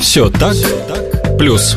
Все так, плюс.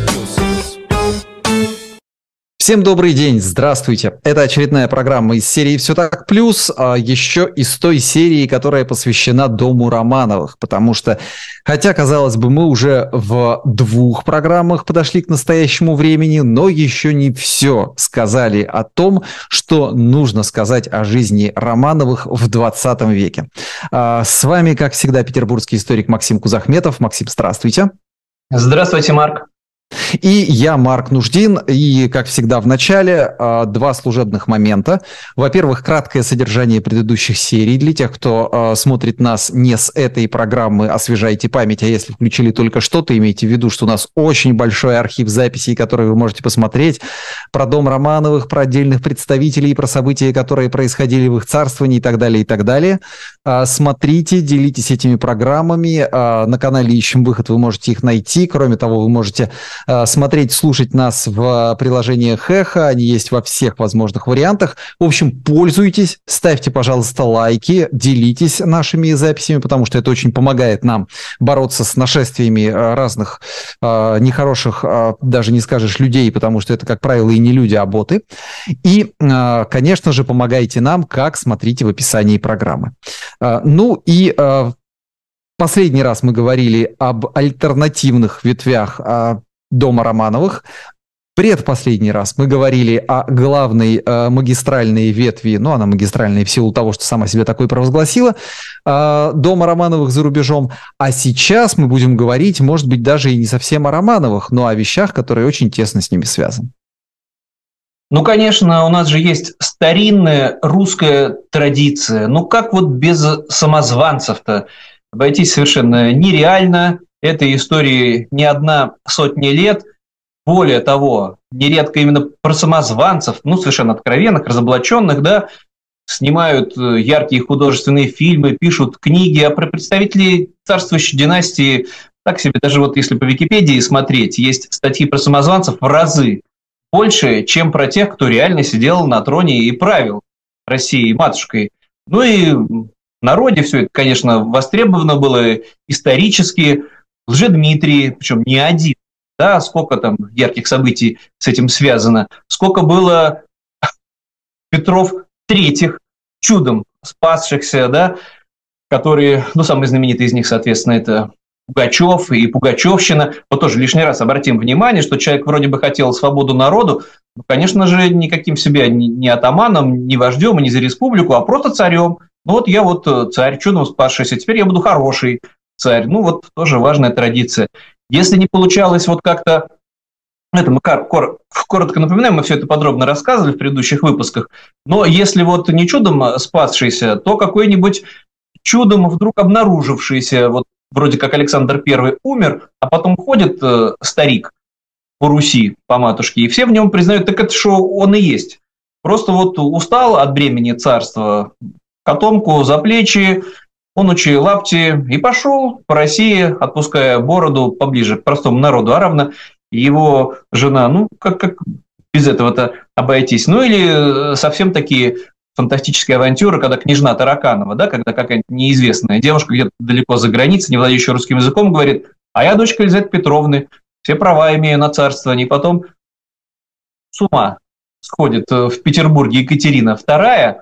Всем добрый день, здравствуйте. Это очередная программа из серии «Все так плюс», а еще из той серии, которая посвящена дому Романовых, потому что, хотя, казалось бы, мы уже в 2 программах подошли к настоящему времени, но еще не все сказали о том, что нужно сказать о жизни Романовых в 20 веке. С вами, как всегда, петербургский историк Максим Кузахметов. Максим, здравствуйте. Здравствуйте, Марк. И я, Марк Нуждин, и, как всегда, в начале 2 служебных момента. Во-первых, краткое содержание предыдущих серий. Для тех, кто смотрит нас не с этой программы, освежайте память, а если включили только что-то, имейте в виду, что у нас очень большой архив записей, которые вы можете посмотреть про дом Романовых, про отдельных представителей, про события, которые происходили в их царствовании и так далее, и так далее. Смотрите, делитесь этими программами. На канале «Ищем выход» вы можете их найти. Кроме того, вы можете смотреть, слушать нас в приложениях Эхо, они есть во всех возможных вариантах. В общем, пользуйтесь, ставьте, пожалуйста, лайки, делитесь нашими записями, потому что это очень помогает нам бороться с нашествиями разных нехороших, даже не скажешь, людей, потому что это, как правило, и не люди, а боты. И, конечно же, помогайте нам, как смотрите в описании программы. Ну и последний раз мы говорили об альтернативных ветвях дома Романовых. Предпоследний раз мы говорили о главной магистральной ветви, ну, она магистральная в силу того, что сама себя такой провозгласила, дома Романовых за рубежом. А сейчас мы будем говорить, может быть, даже и не совсем о Романовых, но о вещах, которые очень тесно с ними связаны. Ну, конечно, у нас же есть старинная русская традиция. Ну, как вот без самозванцев-то? Обойтись совершенно нереально. Этой истории не 100 лет. Более того, нередко именно про самозванцев, ну, совершенно откровенных, разоблаченных, да, снимают яркие художественные фильмы, пишут книги, а про представителей царствующей династии, так себе, даже вот если по Википедии смотреть, есть статьи про самозванцев в разы больше, чем про тех, кто реально сидел на троне и правил Россией матушкой. Ну и в народе все это, конечно, востребовано было исторически. Лжедмитрий, причем не один, да, сколько там ярких событий с этим связано, сколько было Петров III, чудом спасшихся, да, которые, ну, самый знаменитый из них, соответственно, это Пугачев и Пугачевщина. Вот тоже лишний раз обратим внимание, что человек вроде бы хотел свободу народу, но, конечно же, никаким себя не атаманом, не вождем и не за республику, а просто царем. Ну вот я вот царь, чудом спасшийся, теперь я буду хороший царь. Ну вот тоже важная традиция. Если не получалось вот как-то, это мы коротко напоминаем, мы все это подробно рассказывали в предыдущих выпусках, но если вот не чудом спасшийся, то какой-нибудь чудом вдруг обнаружившийся, вот вроде как Александр I умер, а потом ходит старик по Руси, по матушке, и все в нем признают, так это что он и есть. Просто вот устал от бремени царства, котомку за плечи, онучи лапти, и пошел по России, отпуская бороду поближе к простому народу, а равно его жена, ну, как без этого-то обойтись. Ну, или совсем такие фантастические авантюры, когда княжна Тараканова, да, когда какая-нибудь неизвестная девушка где-то далеко за границей, не владеющая русским языком, говорит, а я дочка Елизаветы Петровны, все права имею на царствование, и потом с ума сходит в Петербурге Екатерина II,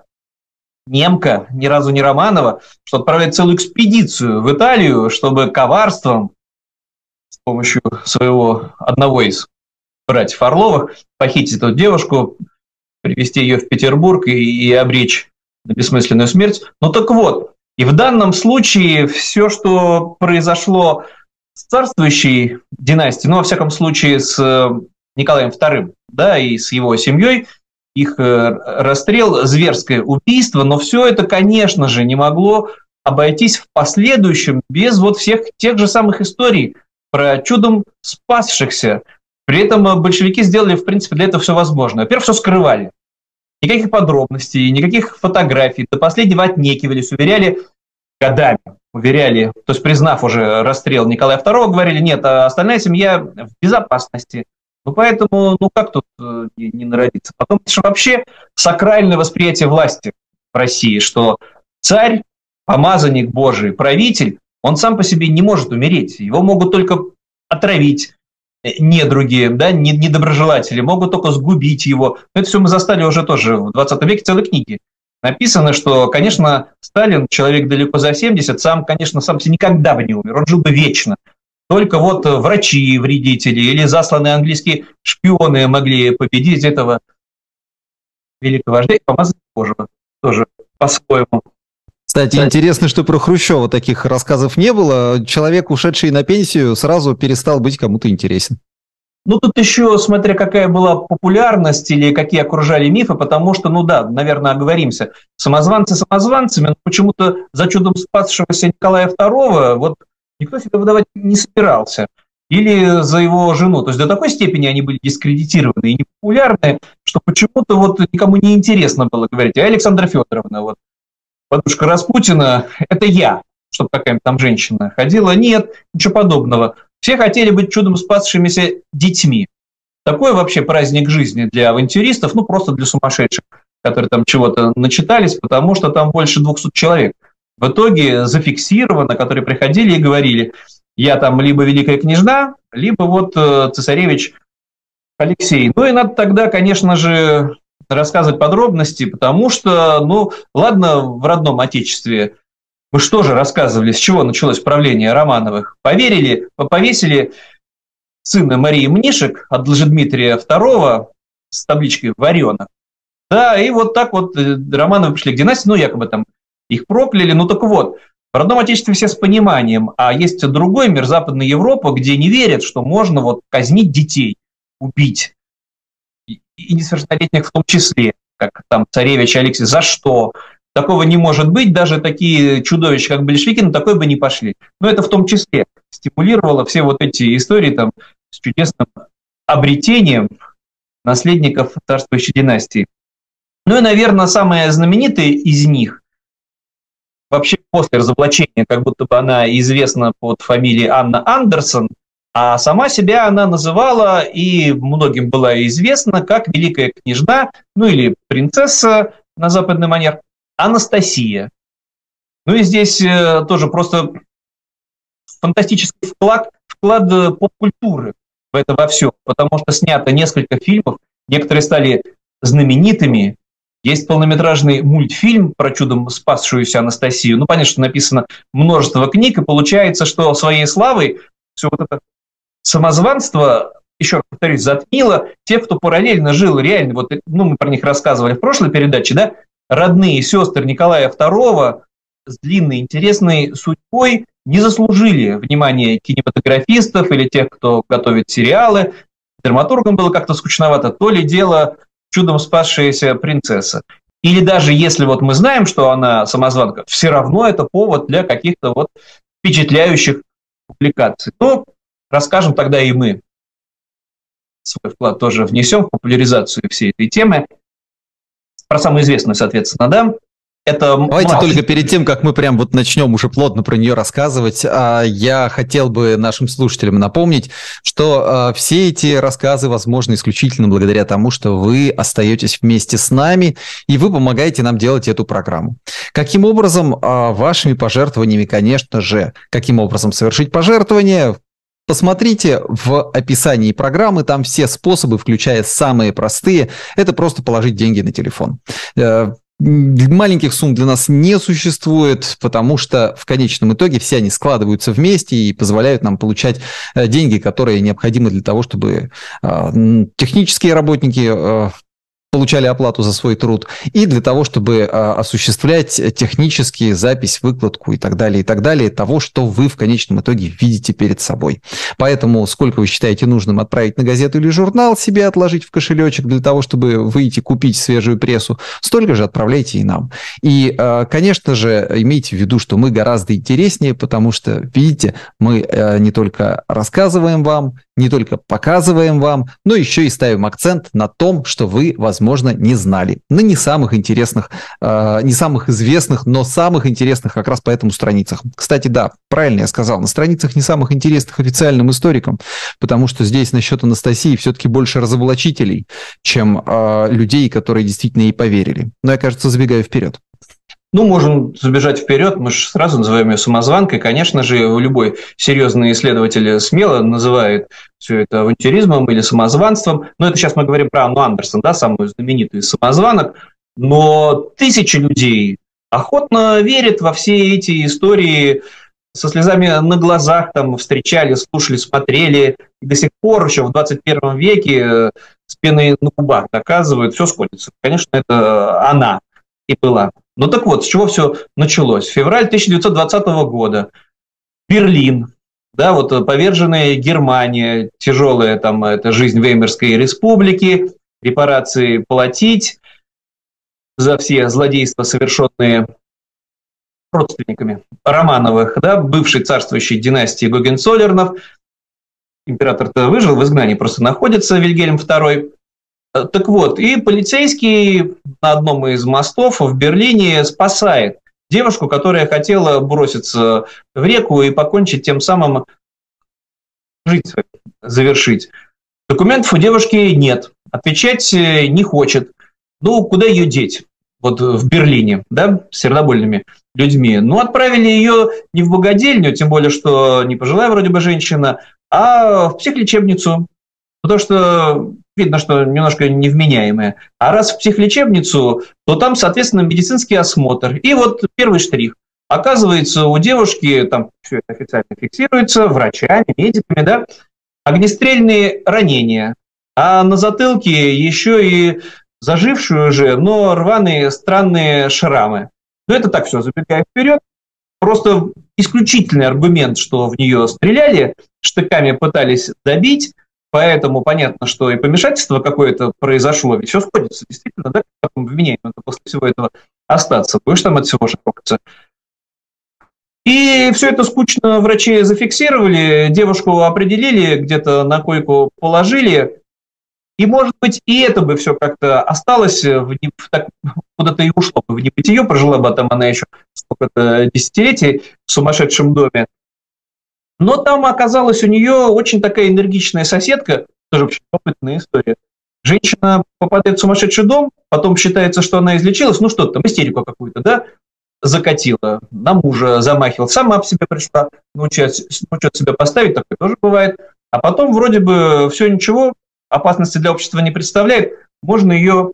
немка, ни разу не Романова, что отправляет целую экспедицию в Италию, чтобы коварством с помощью своего одного из братьев Орловых похитить эту девушку, привести ее в Петербург и обречь на бессмысленную смерть. Ну так вот, и в данном случае все, что произошло с царствующей династией, ну, во всяком случае, с Николаем II, да, и с его семьей, их расстрел, зверское убийство, но все это, конечно же, не могло обойтись в последующем без вот всех тех же самых историй про чудом спасшихся. При этом большевики сделали, в принципе, для этого все возможное. Во-первых, все скрывали. Никаких подробностей, никаких фотографий. До последнего отнекивались, уверяли годами. Уверяли, то есть признав уже расстрел Николая II, говорили, нет, а остальная семья в безопасности. Ну, поэтому, ну, как тут не народиться? Потом, это же вообще сакральное восприятие власти в России, что царь, помазанник Божий, правитель, он сам по себе не может умереть. Его могут только отравить недруги, да, недоброжелатели, могут только сгубить его. Это все мы застали уже тоже в 20 веке, целые книги. Написано, что, конечно, Сталин, человек далеко за 70, сам себе никогда бы не умер, он жил бы вечно. Только вот врачи, вредители или засланные английские шпионы могли победить этого великого вождя и помазать Божьего тоже по-своему. Кстати, интересно, что про Хрущева таких рассказов не было. Человек, ушедший на пенсию, сразу перестал быть кому-то интересен. Ну, тут еще, смотря какая была популярность или какие окружали мифы, потому что, ну да, наверное, оговоримся, самозванцы самозванцами, но почему-то за чудом спасшегося Николая II вот никто себя выдавать не собирался. Или за его жену. То есть до такой степени они были дискредитированы и непопулярны, что почему-то вот никому не интересно было говорить. А Александра Федоровна, вот, подружка Распутина, это я, чтобы какая-нибудь там женщина ходила. Нет, ничего подобного. Все хотели быть чудом спасшимися детьми. Такой вообще праздник жизни для авантюристов, ну просто для сумасшедших, которые там чего-то начитались, потому что там больше 200 человек. В итоге зафиксировано, которые приходили и говорили, я там либо великая княжна, либо вот цесаревич Алексей. Ну и надо тогда, конечно же, рассказывать подробности, потому что, ну ладно, в родном отечестве мы что же рассказывали, с чего началось правление Романовых? Повесили сына Марии Мнишек от Лжедмитрия II с табличкой «Варенок». Да, и вот так вот Романовы пришли к династии, ну, якобы там их прокляли. Ну, так вот, в родном отечестве все с пониманием, а есть другой мир, Западная Европа, где не верят, что можно вот казнить детей, убить, и несовершеннолетних в том числе, как там царевич Алексей. За что? Такого не может быть, даже такие чудовища, как большевики, на такое бы не пошли. Но это в том числе стимулировало все вот эти истории там, с чудесным обретением наследников царствующей династии. Ну и, наверное, самая знаменитая из них, вообще после разоблачения, как будто бы она известна под фамилией Анна Андерсон, а сама себя она называла, и многим была известна, как великая княжна, ну или принцесса на западный манер, Анастасия. Ну и здесь тоже просто фантастический вклад поп-культуры в это во все, потому что снято несколько фильмов, некоторые стали знаменитыми. Есть полнометражный мультфильм про чудом спасшуюся Анастасию. Ну, понятно, что написано множество книг, и получается, что своей славой все вот это самозванство, еще раз повторюсь, затмило тех, кто параллельно жил реально. Вот, ну, мы про них рассказывали в прошлой передаче, да, родные сестры Николая II с длинной интересной судьбой не заслужили внимания кинематографистов или тех, кто готовит сериалы. Драматургам было как-то скучновато, то ли дело чудом спасшаяся принцесса. Или даже если вот мы знаем, что она самозванка, все равно это повод для каких-то вот впечатляющих публикаций. Ну, расскажем тогда и мы. Свой вклад тоже внесем в популяризацию всей этой темы. Про самую известную, соответственно, да. Это Давайте только перед тем, как мы прям вот начнем уже плотно про нее рассказывать, я хотел бы нашим слушателям напомнить, что все эти рассказы возможны исключительно благодаря тому, что вы остаетесь вместе с нами, и вы помогаете нам делать эту программу. Каким образом? Вашими пожертвованиями, конечно же. Каким образом совершить пожертвование? Посмотрите в описании программы, там все способы, включая самые простые, это просто положить деньги на телефон. Маленьких сумм для нас не существует, потому что в конечном итоге все они складываются вместе и позволяют нам получать деньги, которые необходимы для того, чтобы технические работники получали оплату за свой труд, и для того, чтобы осуществлять технические запись, выкладку и так далее, того, что вы в конечном итоге видите перед собой. Поэтому сколько вы считаете нужным отправить на газету или журнал, себе отложить в кошелечек для того, чтобы выйти купить свежую прессу, столько же отправляйте и нам. И, конечно же, имейте в виду, что мы гораздо интереснее, потому что, видите, мы не только рассказываем вам, не только показываем вам, но еще и ставим акцент на том, что вы, возможно, не знали. На не самых интересных, не самых известных, но самых интересных как раз по этому страницах. Кстати, да, правильно я сказал, на страницах не самых интересных официальным историкам, потому что здесь насчет Анастасии все-таки больше разоблачителей, чем людей, которые действительно ей поверили. Но я, кажется, забегаю вперед. Ну, можем забежать вперед, мы же сразу называем ее самозванкой. Конечно же, любой серьезный исследователь смело называет все это авантюризмом или самозванством. Но это сейчас мы говорим про Анну Андерсон, да, самую знаменитую из самозванок. Но тысячи людей охотно верят во все эти истории, со слезами на глазах там встречали, слушали, смотрели. И до сих пор, еще в 21 веке, с пеной на губах доказывают, все сходится. Конечно, это она и была. Ну так вот, с чего все началось? Февраль 1920 года. Берлин, да, вот поверженная Германия, тяжелая там эта жизнь Веймарской республики, репарации платить за все злодейства, совершенные родственниками Романовых, да, бывшей царствующей династии Гогенцоллернов. Император-то выжил, в изгнании просто находится, Вильгельм II. Так вот, и полицейский на одном из мостов в Берлине спасает девушку, которая хотела броситься в реку и покончить тем самым, жизнь свою завершить. Документов у девушки нет, отвечать не хочет. Ну, куда ее деть? Вот в Берлине, да, с сердобольными людьми. Ну, отправили ее не в богадельню, тем более, что не пожилая вроде бы женщина, а в психлечебницу. Потому что видно, что немножко невменяемая. А раз в психлечебницу, то там, соответственно, медицинский осмотр. И вот первый штрих. Оказывается, у девушки, там все это официально фиксируется, врачами, медиками, да, огнестрельные ранения. А на затылке еще и зажившие уже, но рваные странные шрамы. Но это так все, забегая вперед. Просто исключительный аргумент, что в нее стреляли, штыками пытались добить. Поэтому понятно, что и помешательство какое-то произошло, ведь все сходится, действительно, да, как мы обвиняем, это после всего этого остаться, будешь там от всего шокаться. И все это скучно врачи зафиксировали, девушку определили, где-то на койку положили, и, может быть, и это бы все как-то осталось, куда-то и ушло бы в небытие, прожила бы там она еще сколько-то десятилетий в сумасшедшем доме. Но там оказалась у нее очень такая энергичная соседка, тоже очень опытная история. Женщина попадает в сумасшедший дом, потом считается, что она излечилась, ну что-то там, истерику какую-то, да, закатила, на мужа замахивалась, сама об себе пришла, научилась себя поставить, такое тоже бывает. А потом вроде бы все ничего, опасности для общества не представляет, можно ее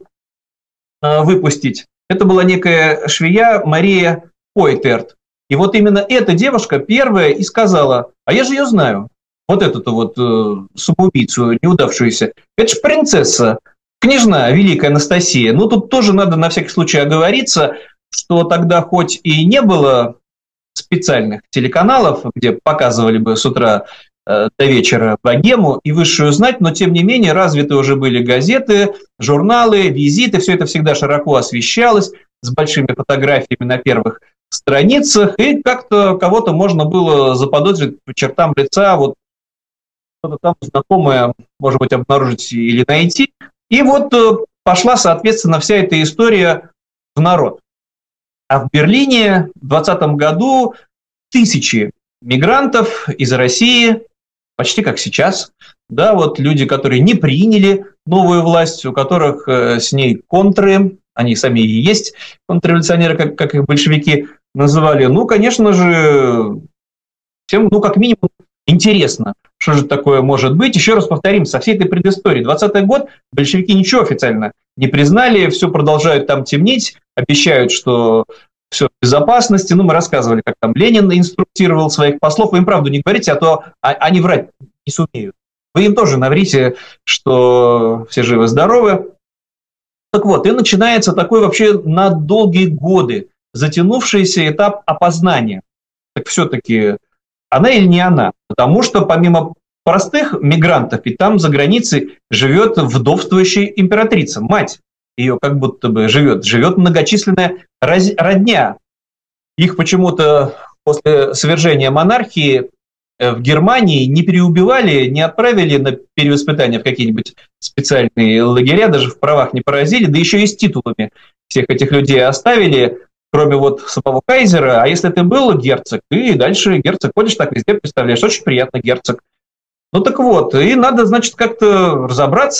выпустить. Это была некая швея Мария Пойтерт. И вот именно эта девушка первая и сказала, а я же ее знаю, вот эту-то вот самоубийцу неудавшуюся. Это же принцесса, княжна Великая Анастасия. Ну, тут тоже надо на всякий случай оговориться, что тогда хоть и не было специальных телеканалов, где показывали бы с утра до вечера богему и высшую знать, но тем не менее развиты уже были газеты, журналы, визиты, все это всегда широко освещалось, с большими фотографиями на первых страницах, и как-то кого-то можно было заподозрить по чертам лица, вот что-то там знакомое, может быть, обнаружить или найти. И вот пошла, соответственно, вся эта история в народ. А в Берлине в 2020 году тысячи мигрантов из России, почти как сейчас, да, вот люди, которые не приняли новую власть, у которых с ней контры, они сами и есть контрреволюционеры, как их большевики называли. Ну, конечно же, всем, ну, как минимум, интересно, что же такое может быть. Еще раз повторим, со всей этой предысторией. 20-й год большевики ничего официально не признали, все продолжают там темнить, обещают, что все в безопасности. Ну, мы рассказывали, как там Ленин инструктировал своих послов. Вы им правду не говорите, а то они врать не сумеют. Вы им тоже наврите, что все живы-здоровы. Так вот, и начинается такой вообще на долгие годы затянувшийся этап опознания. Так все-таки она или не она? Потому что помимо простых мигрантов, и там за границей живет вдовствующая императрица, мать ее как будто бы живет многочисленная родня. Их почему-то после свержения монархии в Германии не переубивали, не отправили на перевоспитание в какие-нибудь специальные лагеря, даже в правах не поразили, да еще и с титулами всех этих людей оставили, кроме вот самого кайзера. А если ты был герцог, и дальше герцог, ходишь так везде, представляешь, очень приятно герцог. Ну так вот, и надо, значит, как-то разобраться,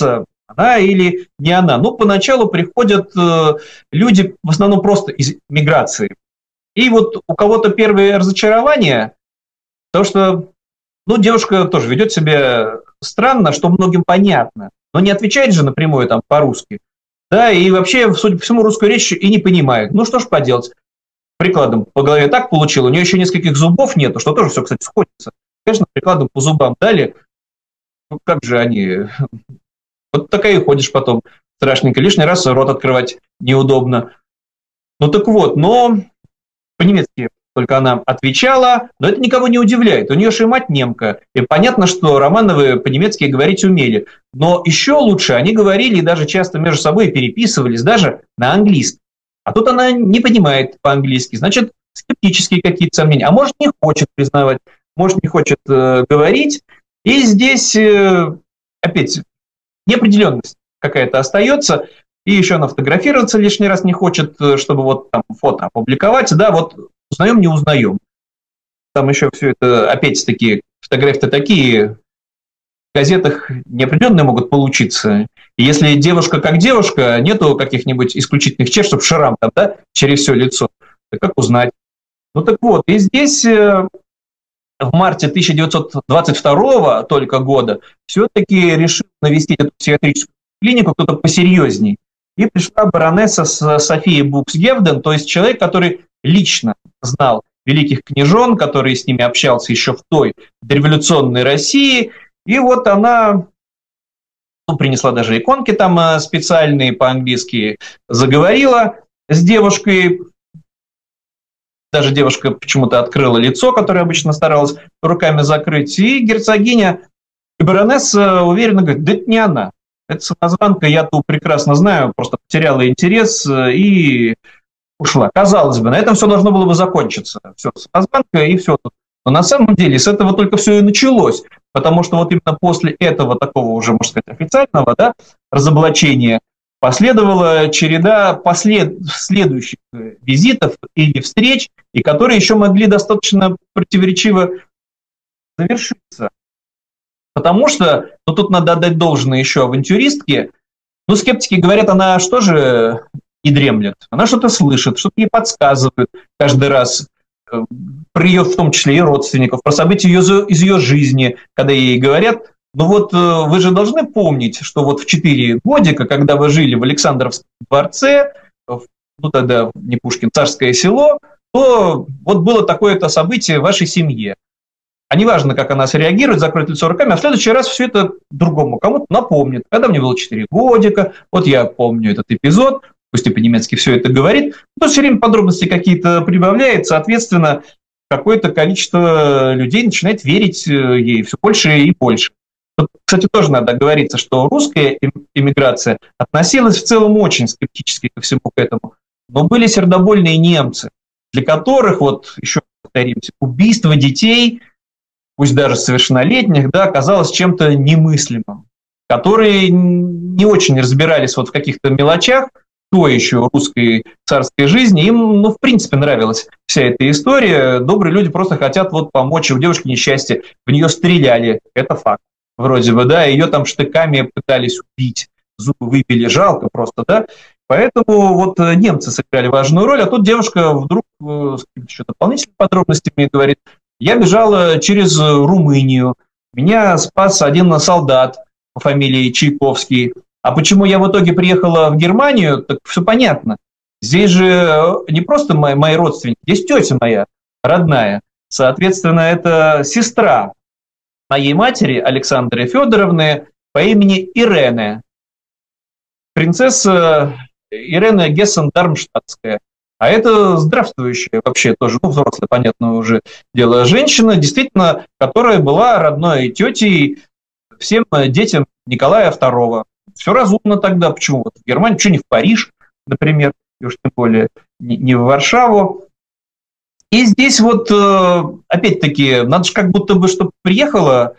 она или не она. Ну, поначалу приходят люди в основном просто из миграции. И вот у кого-то первые разочарования, то что, ну, девушка тоже ведет себя странно, что многим понятно, но не отвечает же напрямую там по-русски. Да, и вообще, судя по всему, русскую речь и не понимает. Ну, что ж поделать. Прикладом по голове так получил, у нее еще нескольких зубов нету, что тоже все, кстати, сходится. Конечно, прикладом по зубам дали, ну, как же они... Вот такая и ходишь потом страшненько. Лишний раз рот открывать неудобно. Ну так вот, но по-немецки только она отвечала, но это никого не удивляет. У нее же и мать немка. И понятно, что Романовы по-немецки говорить умели. Но еще лучше они говорили и даже часто между собой переписывались даже на английском. А тут она не понимает по-английски. Значит, скептические какие-то сомнения. А может, не хочет признавать, может, не хочет говорить. И здесь опять неопределенность какая-то остается. И еще она фотографироваться лишний раз не хочет, чтобы вот там фото опубликовать. Да, вот узнаем, не узнаем. Там еще все это, опять-таки, фотографии-то такие, в газетах неопределенные могут получиться. И если девушка как девушка, нету каких-нибудь исключительных черт, чтобы шрам там, да, через все лицо, то как узнать? Ну так вот, и здесь в марте 1922 только года все-таки решил навестить эту психиатрическую клинику кто-то посерьезней. И пришла баронесса София Буксгевден, то есть человек, который лично знал великих княжон, который с ними общался еще в той дореволюционной России. И вот она принесла даже иконки там специальные по-английски, заговорила с девушкой. Даже девушка почему-то открыла лицо, которое обычно старалась руками закрыть. И герцогиня и баронесса уверенно говорит, да это не она. Это самозванка, я ту прекрасно знаю, просто потеряла интерес и ушла. Казалось бы, на этом все должно было бы закончиться. Все, самозванка и все. Но на самом деле с этого только все и началось. Потому что вот именно после этого такого уже, можно сказать, официального, да, разоблачения последовала череда следующих визитов или встреч, и которые еще могли достаточно противоречиво завершиться. Потому что, ну тут надо отдать должное еще авантюристке, ну скептики говорят, она что же не дремлет, она что-то слышит, что-то ей подсказывают каждый раз, про ее, в том числе и родственников, про события из ее жизни, когда ей говорят, ну вот вы же должны помнить, что вот в 4 годика, когда вы жили в Александровском дворце, ну тогда не Пушкин, Царское село, то вот было такое-то событие в вашей семье. А неважно, как она среагирует, закроет лицо руками, а в следующий раз все это другому кому-то напомнит. Когда мне было 4 годика, вот я помню этот эпизод, пусть и по-немецки все это говорит, но все время подробности какие-то прибавляет, соответственно, какое-то количество людей начинает верить ей все больше и больше. Тут, кстати, тоже надо оговориться, что русская эмиграция относилась в целом очень скептически ко всему к этому, но были сердобольные немцы, для которых, вот еще повторимся, убийство детей, пусть даже совершеннолетних, да, оказалось чем-то немыслимым, которые не очень разбирались вот в каких-то мелочах той еще русской царской жизни. Им, ну, в принципе, нравилась вся эта история. Добрые люди просто хотят вот помочь. У девушки несчастье, в нее стреляли, это факт. Вроде бы, да, ее там штыками пытались убить, зубы выбили, жалко просто, да. Поэтому вот немцы сыграли важную роль, а тут девушка вдруг с еще дополнительными подробностями говорит, я бежала через Румынию, меня спас один солдат по фамилии Чайковский. А почему я в итоге приехала в Германию, так все понятно. Здесь же не просто мои родственники, здесь тетя моя родная. Соответственно, это сестра моей матери Александры Федоровны по имени Ирене. Принцесса Ирена Гессен-Дармштадтская. А это здравствующая вообще тоже, ну, взрослая, понятно уже дело, женщина, действительно, которая была родной тетей всем детям Николая II. Все разумно тогда. Почему? Вот в Германию, почему не в Париж, например, и уж тем более не в Варшаву. И здесь вот, опять-таки, надо же как будто бы, чтобы приехала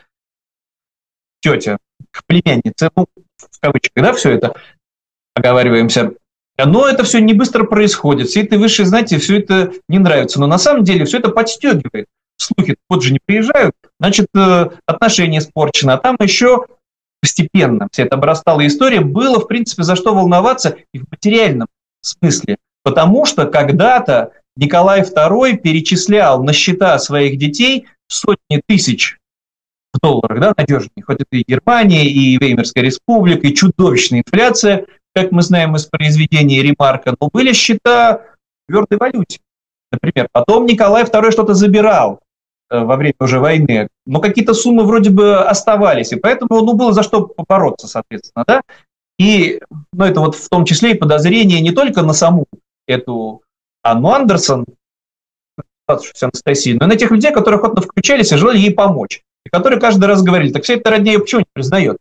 тетя к племяннице, ну, в кавычках, да, все это оговариваемся. Но это все не быстро происходит. Все это высшие знания, все это не нравится. Но на самом деле все это подстегивает. Слухи вот же не приезжают, значит, отношения испорчены. А там еще постепенно вся эта обрастала история, было, в принципе, за что волноваться и в материальном смысле. Потому что когда-то Николай II перечислял на счета своих детей сотни тысяч долларов, да, надежнее, хоть это и Германия, и Веймарская республика, и чудовищная инфляция, как мы знаем из произведения Ремарка, но были счета в твердой валюте, например. Потом Николай II что-то забирал во время уже войны, но какие-то суммы вроде бы оставались, и поэтому было за что побороться, соответственно, да. И это вот в том числе и подозрение не только на саму эту Анну Андерсон, Анастасию, но и на тех людей, которые охотно включались и желали ей помочь. И которые каждый раз говорили, так вся эта родня ее почему не признает?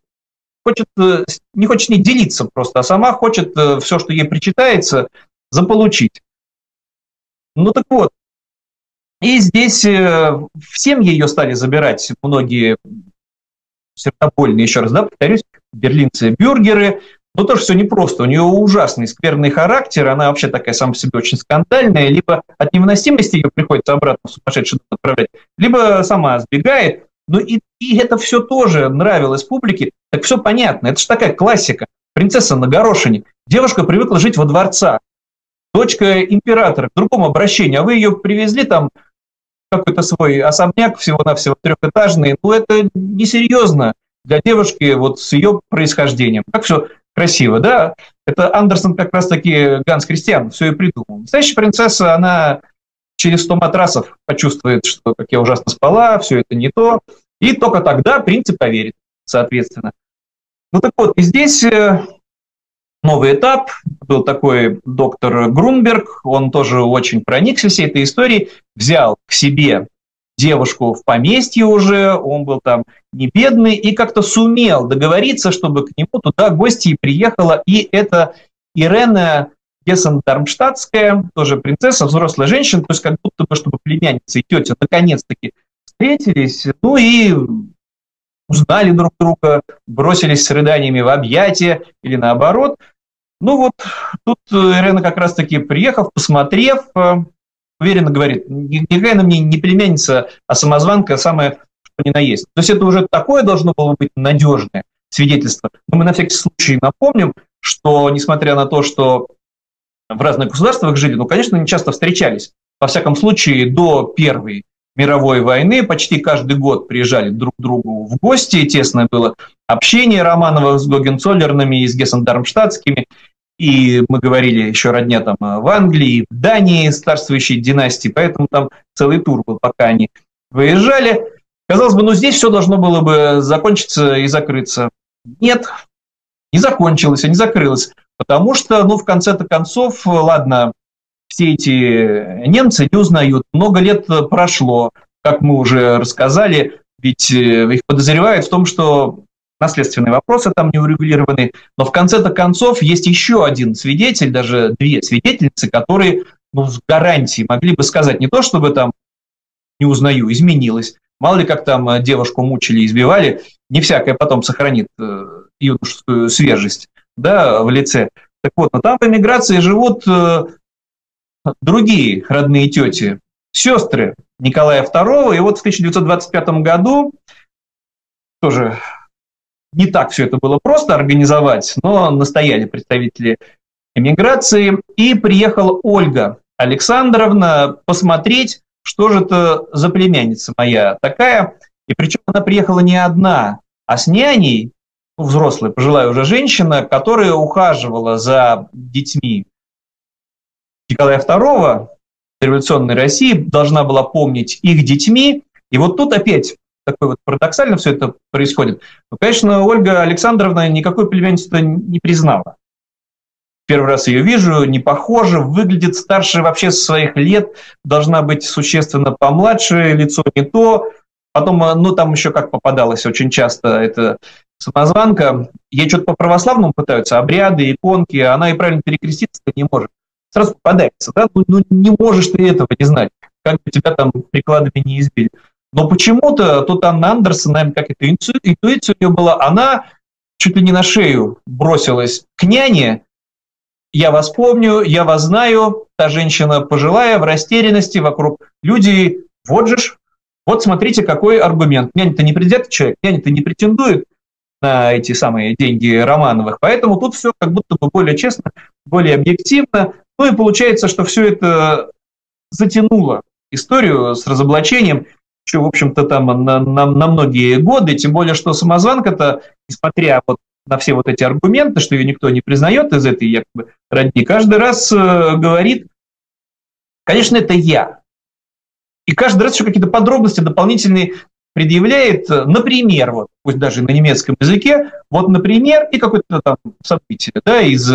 Не хочет с ней делиться просто, а сама хочет все, что ей причитается, заполучить. Ну так вот. И здесь в семьи ее стали забирать многие сердобольные, еще раз, да, повторюсь, берлинцы-бюргеры. Но тоже все непросто. У нее ужасный, скверный характер, она вообще такая сама по себе очень скандальная, либо от невыносимости ее приходится обратно в сумасшедший дом отправлять, либо сама сбегает. Ну и это все тоже нравилось публике. Так все понятно, это же такая классика. Принцесса на горошине. Девушка привыкла жить во дворцах. Дочка императора, к другому обращению. А вы ее привезли там в какой-то свой особняк, всего-навсего трехэтажный. Ну это несерьезно для девушки вот с ее происхождением. Как все красиво, да? Это Андерсон как раз-таки Ганс Кристиан все и придумал. Настоящая принцесса, она через 100 матрасов почувствует, что как я ужасно спала, все это не то. И только тогда принц поверит, соответственно. Ну так вот, и здесь новый этап. Был такой доктор Грунберг, он тоже очень проникся всей этой историей, взял к себе девушку в поместье уже, он был там не бедный, и как-то сумел договориться, чтобы к нему туда гостьей приехала и эта Ирена Гессен-Дармштадтская, тоже принцесса, взрослая женщина, то есть как будто бы, чтобы племянница и тетя наконец-таки встретились, ну и узнали друг друга, бросились с рыданиями в объятия или наоборот. Ну вот тут Ирена как раз-таки, приехав, посмотрев, уверенно говорит, никакая она мне не племянница, а самозванка, самое что ни на есть. То есть это уже такое должно было быть надежное свидетельство. Но мы на всякий случай напомним, что несмотря на то, что в разных государствах жили, ну, конечно, они часто встречались. Во всяком случае, до Первой мировой войны почти каждый год приезжали друг к другу в гости, тесное было общение Романовых с Гогенцоллернами и с Гессен-Дармштадтскими. И мы говорили еще родня там в Англии, в Дании царствующей династии, поэтому там целый тур был, пока они выезжали. Казалось бы, ну здесь все должно было бы закончиться и закрыться. Нет, не закончилось, а не закрылось. Потому что, ну, в конце-то концов, ладно, все эти немцы не узнают. Много лет прошло, как мы уже рассказали, ведь их подозревают в том, что наследственные вопросы там не урегулированы. Но в конце-то концов есть еще один свидетель, даже две свидетельницы, которые, ну, с гарантией могли бы сказать не то, чтобы там не узнаю, изменилось. Мало ли как там девушку мучили, избивали, не всякое потом сохранит юношескую свежесть, да, в лице. Так вот, но там в эмиграции живут другие родные тети, сестры Николая II, и вот в 1925 году тоже не так все это было просто организовать, но настояли представители эмиграции, и приехала Ольга Александровна посмотреть, что же это за племянница моя такая, и причем она приехала не одна, а с няней, взрослая, пожилая уже женщина, которая ухаживала за детьми Николая II, революционной России, должна была помнить их детьми. И вот тут опять такое вот парадоксально все это происходит. Но, конечно, Ольга Александровна никакой племянницу не признала. Первый раз ее вижу, не похожа, выглядит старше вообще своих лет, должна быть существенно помладше, лицо не то. Потом, ну, там еще как попадалось очень часто, это самозванка. Ей что-то по-православному пытаются, обряды, иконки, она и правильно перекреститься не может. Сразу попадается, да? Ну, не можешь ты этого не знать, как бы тебя там прикладами не избили. Но почему-то тут Анна Андерсон, наверное, как это интуиция у нее была, она чуть ли не на шею бросилась к няне. Я вас помню, я вас знаю, та женщина пожилая, в растерянности, вокруг люди, вот же ж, вот смотрите, какой аргумент. Няня-то не предвзятый человек, няня-то не претендует на эти самые деньги Романовых. Поэтому тут все как будто бы более честно, более объективно. Ну и получается, что все это затянуло историю с разоблачением, еще, в общем-то, там на многие годы, тем более, что самозванка-то, несмотря вот на все вот эти аргументы, что ее никто не признает из этой якобы родни, каждый раз говорит, конечно, это я. И каждый раз еще какие-то подробности дополнительные предъявляет, например, вот, пусть даже на немецком языке, вот, например, и какое-то там событие, да, из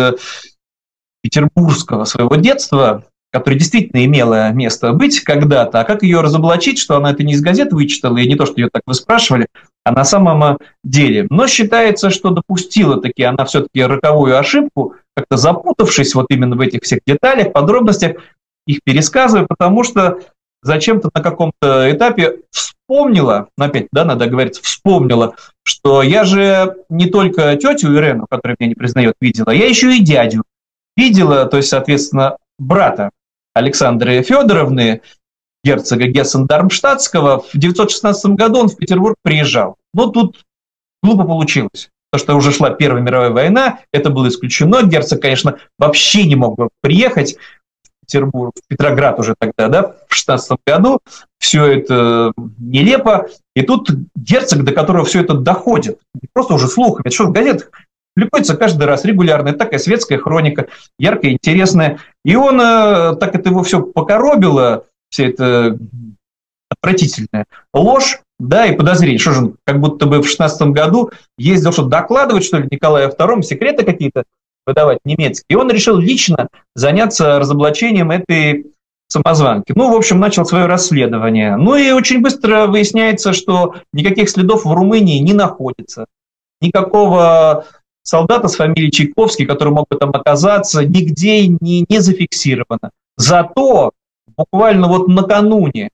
петербургского своего детства, которое действительно имело место быть когда-то, а как ее разоблачить, что она это не из газет вычитала, и не то, что ее так выспрашивали, а на самом деле. Но считается, что допустила таки она все-таки роковую ошибку, как-то запутавшись вот именно в этих всех деталях, подробностях, их пересказывая, потому что зачем-то на каком-то этапе вспомнила, опять, да, надо говорить, вспомнила, что я же не только тетю Ирену, которая меня не признает, видела, я еще и дядю видела, то есть, соответственно, брата Александры Федоровны, герцога Гессен-Дармштадтского. В 1916 году он в Петербург приезжал. Но тут глупо получилось. Потому что уже шла Первая мировая война, это было исключено. Герцог, конечно, вообще не мог бы приехать в Петербург, в Петроград уже тогда, да, в 16 году. Все это нелепо. И тут герцог, до которого все это доходит, не просто уже слухами, это что в газетах публикуется каждый раз регулярно, это такая светская хроника, яркая, интересная. И он, так это его все покоробило, вся эта отвратительная ложь, да, и подозрение, что же он как будто бы в 16 году ездил, что докладывать, что ли, Николаю II, секреты какие-то выдавать немецкие. И он решил лично заняться разоблачением этой самозванки. Ну, в общем, начал свое расследование. Ну и очень быстро выясняется, что никаких следов в Румынии не находится. Никакого солдата с фамилией Чайковский, который мог бы там оказаться, нигде не зафиксировано. Зато буквально вот накануне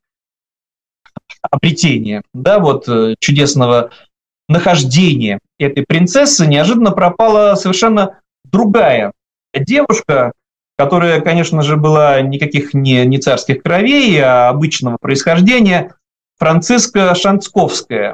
обретения, да, вот чудесного нахождения этой принцессы неожиданно пропала совершенно другая девушка, которая, конечно же, была никаких не царских кровей, а обычного происхождения, Франциска Шанцковская,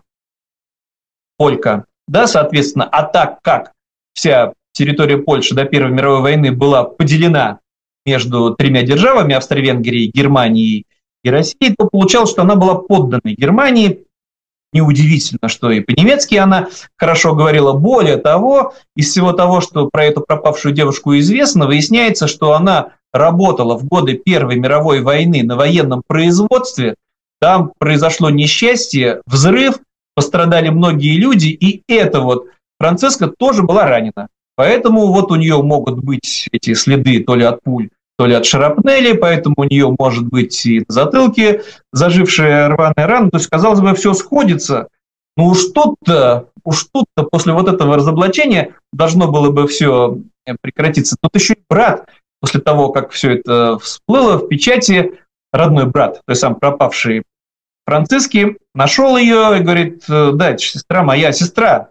полька, да, соответственно, а так как вся территория Польши до Первой мировой войны была поделена между тремя державами, Австро-Венгрией, Германией и Россией, то получалось, что она была подданной Германии. Неудивительно, что и по-немецки она хорошо говорила. Более того, из всего того, что про эту пропавшую девушку известно, выясняется, что она работала в годы Первой мировой войны на военном производстве. Там произошло несчастье, взрыв, пострадали многие люди, и эта вот Франциска тоже была ранена. Поэтому вот у нее могут быть эти следы то ли от пуль, то ли от шрапнели, поэтому у нее может быть и на затылке зажившая рваная рана. То есть, казалось бы, все сходится. Но уж тут-то после вот этого разоблачения должно было бы все прекратиться. Тут еще и брат, после того, как все это всплыло в печати, родной брат, то есть сам пропавший Франциски, нашел ее и говорит: да, это сестра моя, сестра,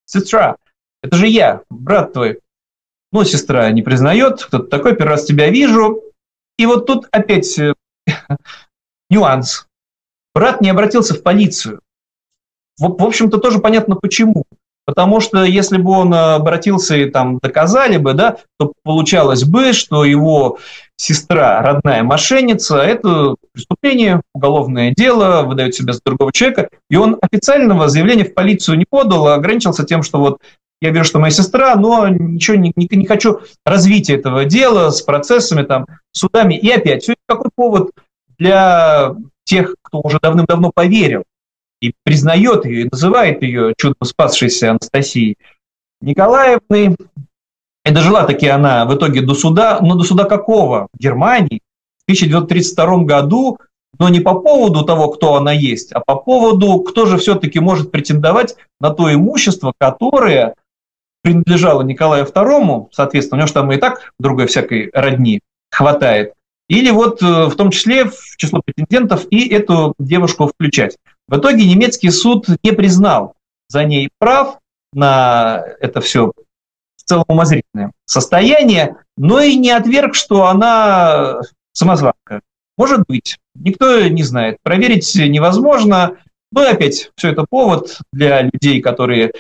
это же я, брат твой. Ну, сестра не признает, кто-то такой, первый раз тебя вижу. И вот тут опять нюанс. Брат не обратился в полицию. В общем-то, тоже понятно почему. Потому что если бы он обратился и там доказали бы, да, то получалось бы, что его сестра, родная мошенница, это преступление, уголовное дело, выдает себя за другого человека, и он официального заявления в полицию не подал, а ограничился тем, что вот я вижу, что моя сестра, но ничего не хочу развития этого дела с процессами, там, судами. И опять, все это какой повод для тех, кто уже давным-давно поверил и признает ее, и называет ее чудом спасшейся Анастасией Николаевной. И дожила таки она в итоге до суда, но до суда какого? В Германии в 1932 году, но не по поводу того, кто она есть, а по поводу, кто же все-таки может претендовать на то имущество, которое принадлежало Николаю II, соответственно, у него же там и так другой всякой родни хватает, или вот в том числе в число претендентов и эту девушку включать. В итоге немецкий суд не признал за ней прав на это все в целом умозрительное состояние, но и не отверг, что она самозванка. Может быть, никто не знает, проверить невозможно, но и опять все это повод для людей, которые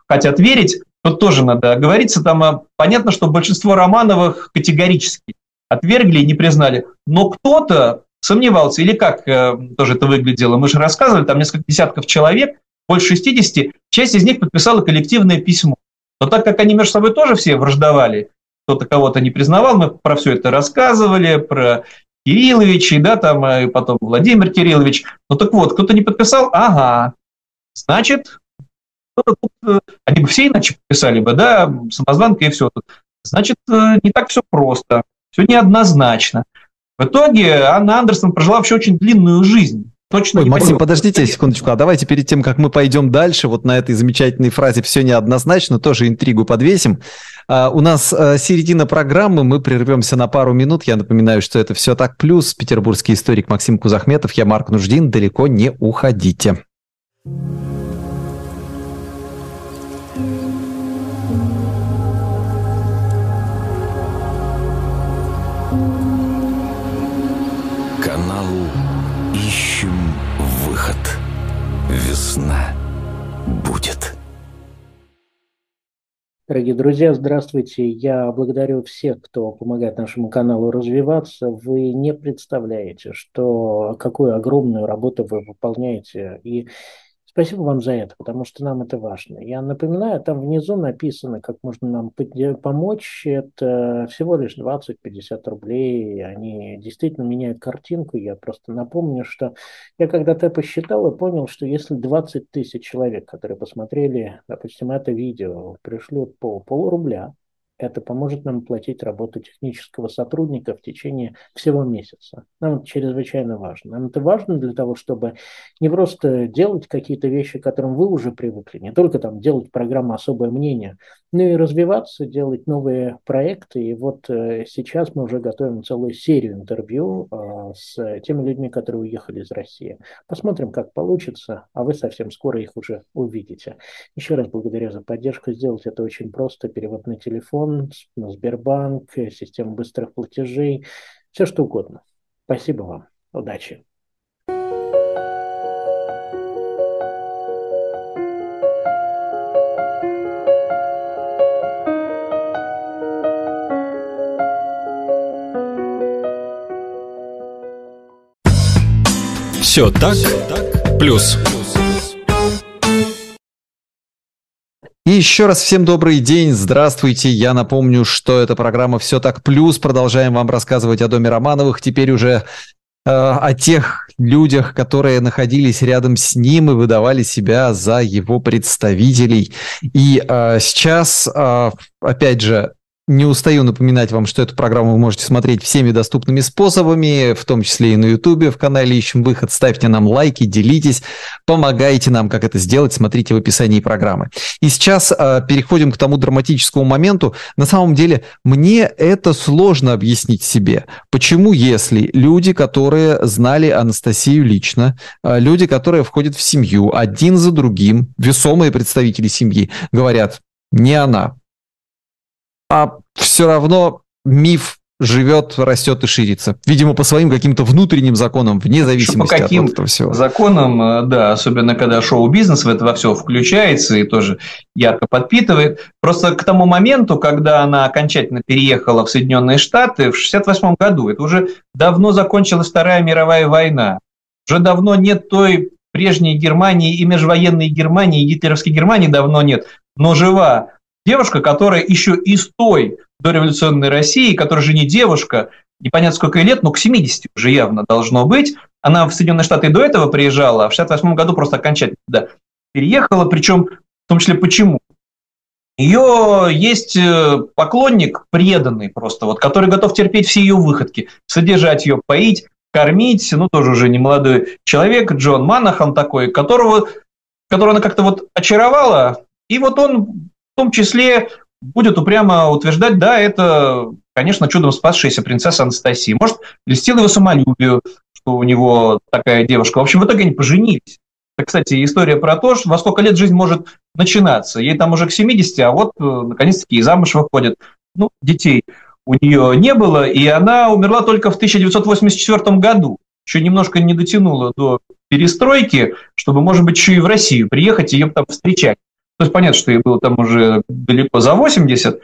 хотят верить, тут тоже надо оговориться. Там понятно, что большинство Романовых категорически отвергли и не признали. Но кто-то сомневался. Или как тоже это выглядело? Мы же рассказывали, там несколько десятков человек, больше 60, часть из них подписала коллективное письмо. Но так как они между собой тоже все враждовали, кто-то кого-то не признавал, мы про все это рассказывали, про Кирилловичей, да, там, и потом Владимир Кириллович. Ну так вот, кто-то не подписал, ага, значит, они бы все иначе подписали бы, да, самозванка и все. Значит, не так все просто, все неоднозначно. В итоге Анна Андерсон прожила вообще очень длинную жизнь. Точно. Ой, Максим, подождите секундочку, а давайте перед тем, как мы пойдем дальше, вот на этой замечательной фразе «все неоднозначно», тоже интригу подвесим. У нас середина программы, мы прервемся на пару минут. Я напоминаю, что это «Все так плюс». Петербургский историк Максим Кузахметов, я Марк Нуждин. Далеко не уходите. Каналу ищем выход. Весна будет. Дорогие друзья, здравствуйте. Я благодарю всех, кто помогает нашему каналу развиваться. Вы не представляете, какую огромную работу вы выполняете. И спасибо вам за это, потому что нам это важно. Я напоминаю, там внизу написано, как можно нам помочь. Это всего лишь 20-50 рублей. Они действительно меняют картинку. Я просто напомню, что я когда-то посчитал и понял, что если 20 тысяч человек, которые посмотрели, допустим, это видео, пришлют по полрубля, это поможет нам платить работу технического сотрудника в течение всего месяца. Нам это чрезвычайно важно. Нам это важно для того, чтобы не просто делать какие-то вещи, к которым вы уже привыкли, не только там делать программу «Особое мнение», но и развиваться, делать новые проекты. И вот сейчас мы уже готовим целую серию интервью с теми людьми, которые уехали из России. Посмотрим, как получится, а вы совсем скоро их уже увидите. Еще раз благодарю за поддержку. Сделать это очень просто. Перевод на телефон, на Сбербанк, система быстрых платежей, все что угодно. Спасибо вам. Удачи. Все так, плюс. И еще раз всем добрый день, здравствуйте. Я напомню, что эта программа «Все так плюс». Продолжаем вам рассказывать о доме Романовых. Теперь уже о тех людях, которые находились рядом с ним и выдавали себя за его представителей. И сейчас, опять же, не устаю напоминать вам, что эту программу вы можете смотреть всеми доступными способами, в том числе и на Ютубе, в канале «Ищем выход». Ставьте нам лайки, делитесь, помогайте нам, как это сделать, смотрите в описании программы. И сейчас переходим к тому драматическому моменту. На самом деле, мне это сложно объяснить себе. Почему, если люди, которые знали Анастасию лично, люди, которые входят в семью, один за другим, весомые представители семьи, говорят, не она, а все равно миф живет, растет и ширится. Видимо, по своим каким-то внутренним законам, вне зависимости от этого всего. Законам, да, особенно когда шоу-бизнес в это во все включается и тоже ярко подпитывает. Просто к тому моменту, когда она окончательно переехала в Соединенные Штаты в 1968 году, это уже давно закончилась Вторая мировая война. Уже давно нет той прежней Германии, и межвоенной Германии, и гитлеровской Германии давно нет, но жива девушка, которая еще из той дореволюционной России, которая же не девушка, непонятно сколько ей лет, но к 70 уже явно должно быть. Она в Соединенные Штаты и до этого приезжала, а в 1968 году просто окончательно туда переехала, причем в том числе почему? Ее есть поклонник преданный просто, вот, который готов терпеть все ее выходки, содержать ее, поить, кормить, ну тоже уже не молодой человек, Джон Манахан такой, которого она как-то вот очаровала, и вот он в том числе будет упрямо утверждать, да, это, конечно, чудом спасшаяся принцесса Анастасия. Может, льстил его самолюбию, что у него такая девушка. В общем, в итоге они поженились. Это, кстати, история про то, что во сколько лет жизнь может начинаться. Ей там уже к 70, а вот, наконец-таки, и замуж выходит. Ну, детей у нее не было, и она умерла только в 1984 году. Еще немножко не дотянула до перестройки, чтобы, может быть, еще и в Россию приехать и ее там встречать. То есть понятно, что ей было там уже далеко за 80.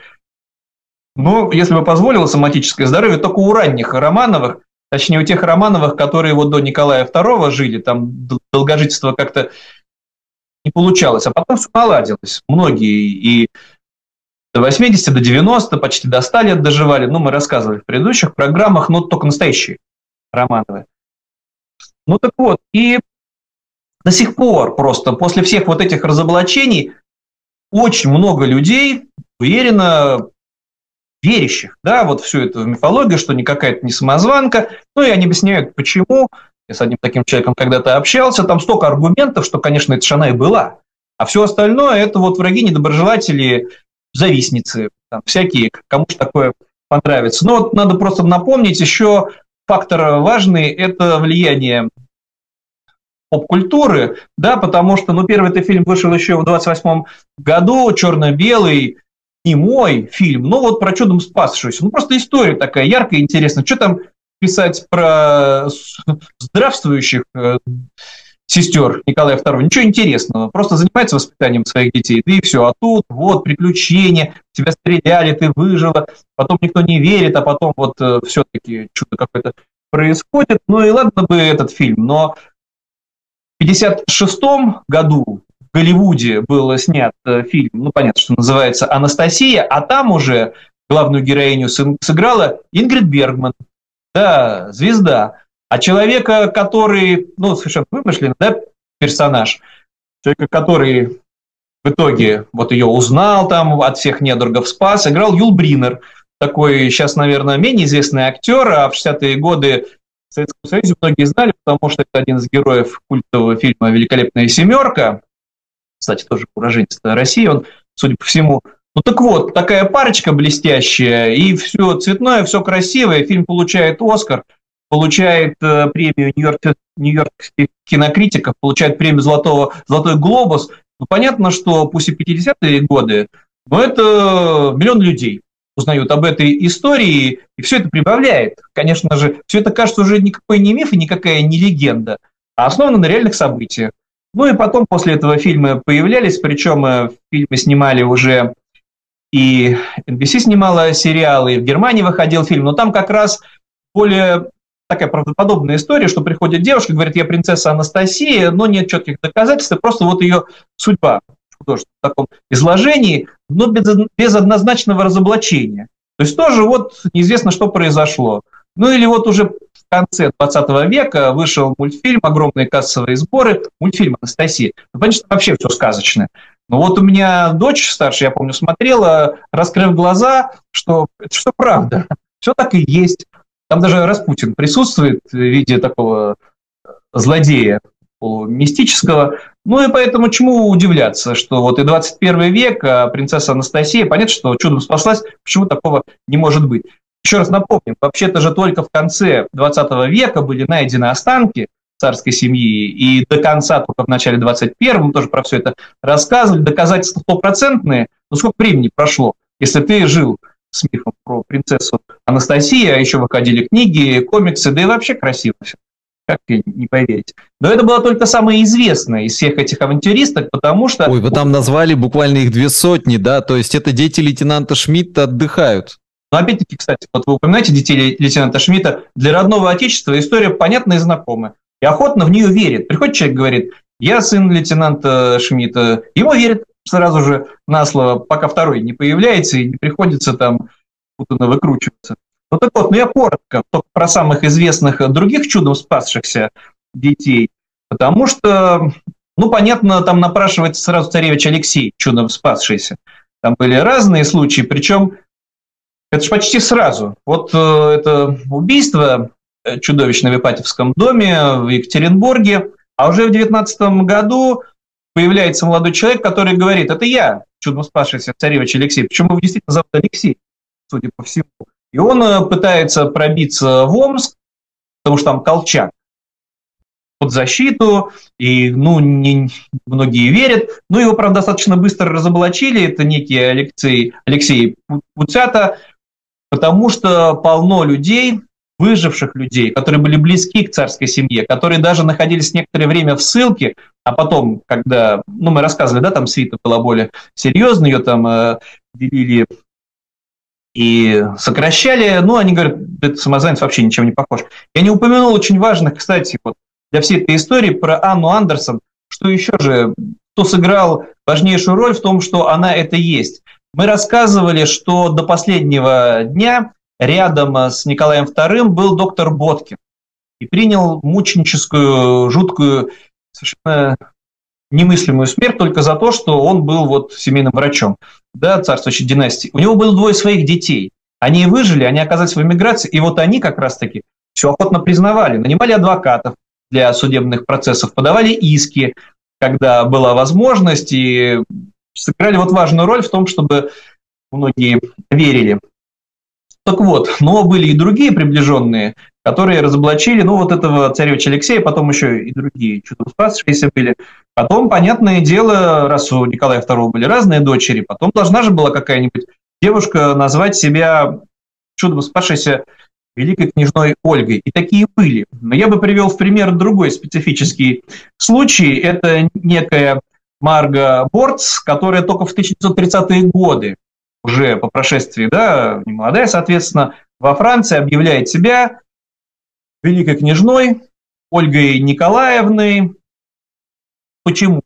Но если бы позволило соматическое здоровье, только у ранних Романовых, точнее, у тех Романовых, которые вот до Николая II жили, там долгожительство как-то не получалось. А потом все наладилось. Многие и до 80, до 90, почти до 100 лет доживали. Ну, мы рассказывали в предыдущих программах, но только настоящие Романовы. Ну, так вот, и до сих пор просто после всех вот этих разоблачений очень много людей уверенно верящих, да, вот всю эту мифологию, что не какая-то не самозванка. Ну, и они объясняют, почему. Я с одним таким человеком когда-то общался, там столько аргументов, что, конечно, это ж она и была. А все остальное – это вот враги, недоброжелатели, завистницы, там, всякие, кому же такое понравится. Но вот надо просто напомнить еще фактор важный – это влияние поп-культуры, да, потому что, ну, первый-то фильм вышел еще в 28-м году, черно-белый, немой фильм, но вот про чудом спасшуюся. Ну, просто история такая яркая, интересная. Что там писать про здравствующих сестер Николая II? Ничего интересного. Просто занимается воспитанием своих детей, да и все. А тут вот приключения, тебя стреляли, ты выжила, потом никто не верит, а потом вот все-таки чудо какое-то происходит. Ну и ладно бы этот фильм, но в 1956 году в Голливуде был снят фильм, ну, понятно, что называется «Анастасия», а там уже главную героиню сыграла Ингрид Бергман, да, звезда. А человека, который, ну, совершенно вымышленный, да, персонаж, человека, который в итоге вот ее узнал там, от всех недругов спас, играл Юл Бриннер, такой сейчас, наверное, менее известный актер, а в 60-е годы в Советском Союзе многие знали, потому что это один из героев культового фильма «Великолепная семерка», кстати, тоже уроженец России, он, судя по всему. Ну так вот, такая парочка блестящая, и все цветное, все красивое, фильм получает «Оскар», получает премию нью-йоркских кинокритиков, получает премию «Золотой глобус». Ну, понятно, что пусть и 50-е годы, но это миллион людей узнают об этой истории, и все это прибавляет. Конечно же, все это кажется уже никакой не миф и никакая не легенда, а основано на реальных событиях. Ну и потом после этого фильмы появлялись, причем фильмы снимали уже и NBC снимала сериалы, и в Германии выходил фильм, но там как раз более такая правдоподобная история, что приходит девушка, говорит, я принцесса Анастасия, но нет четких доказательств, просто вот ее судьба в художественном таком изложении, но без однозначного разоблачения. То есть тоже вот неизвестно, что произошло. Ну или вот уже в конце 20 века вышел мультфильм, огромные кассовые сборы, мультфильм «Анастасия». Ну, понятно, что вообще все сказочное. Но вот у меня дочь старшая, я помню, смотрела, раскрыв глаза, что это что правда. Все так и есть. Там даже Распутин присутствует в виде такого злодея полумистического. Ну и поэтому чему удивляться, что вот и 21 век, а принцесса Анастасия, понятно, что чудом спаслась, почему такого не может быть. Еще раз напомним, вообще-то же только в конце 20 века были найдены останки царской семьи, и до конца, только в начале 21-го, мы тоже про все это рассказывали, доказательства стопроцентные, но сколько времени прошло, если ты жил с мифом про принцессу Анастасию, а еще выходили книги, комиксы, да и вообще красиво все, как не поверить. Но это было только самое известное из всех этих авантюристок, потому что... Ой, вы там назвали буквально их 200, да, то есть это дети лейтенанта Шмидта отдыхают. Но опять-таки, кстати, вот вы упоминаете детей лейтенанта Шмидта, для родного отечества история понятная и знакомая. И охотно в нее верит. Приходит человек, говорит, я сын лейтенанта Шмидта. Ему верит сразу же на слово, пока второй не появляется и не приходится там путанно выкручиваться. Ну так вот, я коротко только про самых известных других чудом спасшихся детей, потому что, ну понятно, там напрашивается сразу царевич Алексей, чудом спасшийся. Там были разные случаи, причем это же почти сразу. Вот это убийство чудовищное в Ипатьевском доме в Екатеринбурге, а уже в 19 году появляется молодой человек, который говорит, это я, чудом спасшийся царевич Алексей, причем его действительно зовут Алексей, судя по всему. И он пытается пробиться в Омск, потому что там Колчак, под защиту, и многие верят. Ну, его, правда, достаточно быстро разоблачили, это некий Алексей Пуцята, потому что полно людей выживших людей, которые были близки к царской семье, которые даже находились некоторое время в ссылке, а потом, когда, ну, мы рассказывали, да, там свита была более серьезная, ее там делили и сокращали, ну, они говорят, это самозванец вообще ничем не похож. Я не упомянул очень важных, кстати, вот для всей этой истории про Анну Андерсон, что еще же, кто сыграл важнейшую роль в том, что она это есть. Мы рассказывали, что до последнего дня рядом с Николаем II был доктор Боткин и принял мученическую, жуткую, совершенно немыслимую смерть только за то, что он был вот семейным врачом, да, царствующей династии. У него было 2 своих детей. Они выжили, они оказались в эмиграции, и вот они как раз-таки все охотно признавали, нанимали адвокатов для судебных процессов, подавали иски, когда была возможность, и сыграли вот важную роль в том, чтобы многие верили. Так вот, но были и другие приближенные, которые разоблачили, ну, вот этого царевича Алексея, потом еще и другие чудом спасшиеся были. Потом, понятное дело, раз у Николая II были разные дочери, потом должна же была какая-нибудь девушка назвать себя чудом спасшейся великой княжной Ольгой. И такие были. Но я бы привел в пример другой специфический случай. Это некая Марга Борц, которая только в 1930-е годы, уже по прошествии, да, немолодая, соответственно, во Франции объявляет себя великой княжной Ольгой Николаевной. Почему?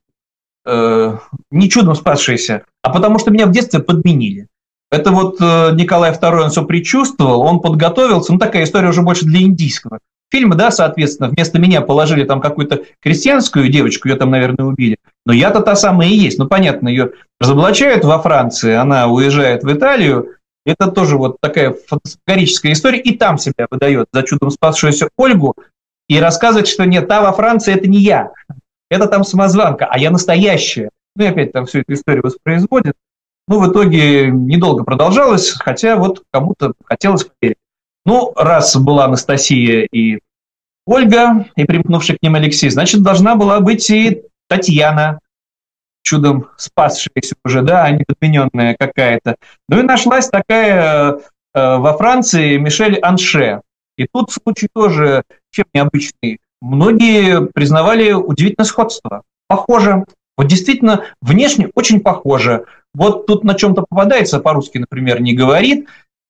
Не чудом спасшейся, а потому что меня в детстве подменили. Это вот Николай II, он все предчувствовал, он подготовился, ну такая история уже больше для индийского фильма, да, соответственно, вместо меня положили там какую-то крестьянскую девочку, ее там, наверное, убили, но я-то та самая и есть, ну понятно, ее разоблачают во Франции, она уезжает в Италию, это тоже вот такая фантасмагорическая история, и там себя выдает за чудом спасшуюся Ольгу, и рассказывает, что нет, та во Франции это не я, это там самозванка, а я настоящая. Ну и опять там всю эту историю воспроизводит. Ну, в итоге недолго продолжалось, хотя вот кому-то хотелось поверить. Ну, раз была Анастасия и Ольга, и примкнувший к ним Алексей, значит, должна была быть и Татьяна, чудом спасшаяся уже, да, а не подмененная какая-то. Ну и нашлась такая во Франции Мишель Анше. И тут случай тоже чем необычный. Многие признавали удивительное сходство. Похоже. Вот действительно, внешне очень похоже. Вот тут на чем-то попадается, по-русски, например, не говорит.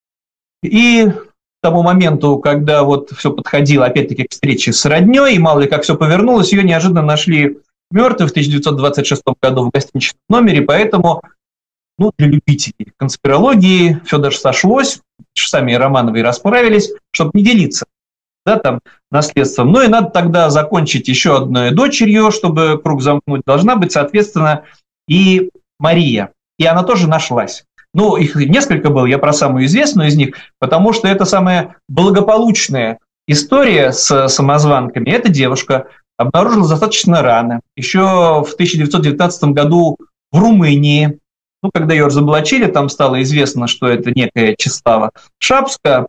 И к тому моменту, когда вот все подходило, опять-таки, к встрече с родней, и мало ли как все повернулось, ее неожиданно нашли мертвой в 1926 году в гостиничном номере, поэтому, ну, для любителей конспирологии все даже сошлось, сами Романовы расправились, чтобы не делиться, да, там, наследством. Ну и надо тогда закончить еще одной дочерью, чтобы круг замкнуть. Должна быть, соответственно, и Мария. И она тоже нашлась. Ну, их несколько было, я про самую известную из них, потому что это самая благополучная история с самозванками. Эта девушка обнаружилась достаточно рано, еще в 1919 году в Румынии. Ну, когда ее разоблачили, там стало известно, что это некая Чеслава Шапска.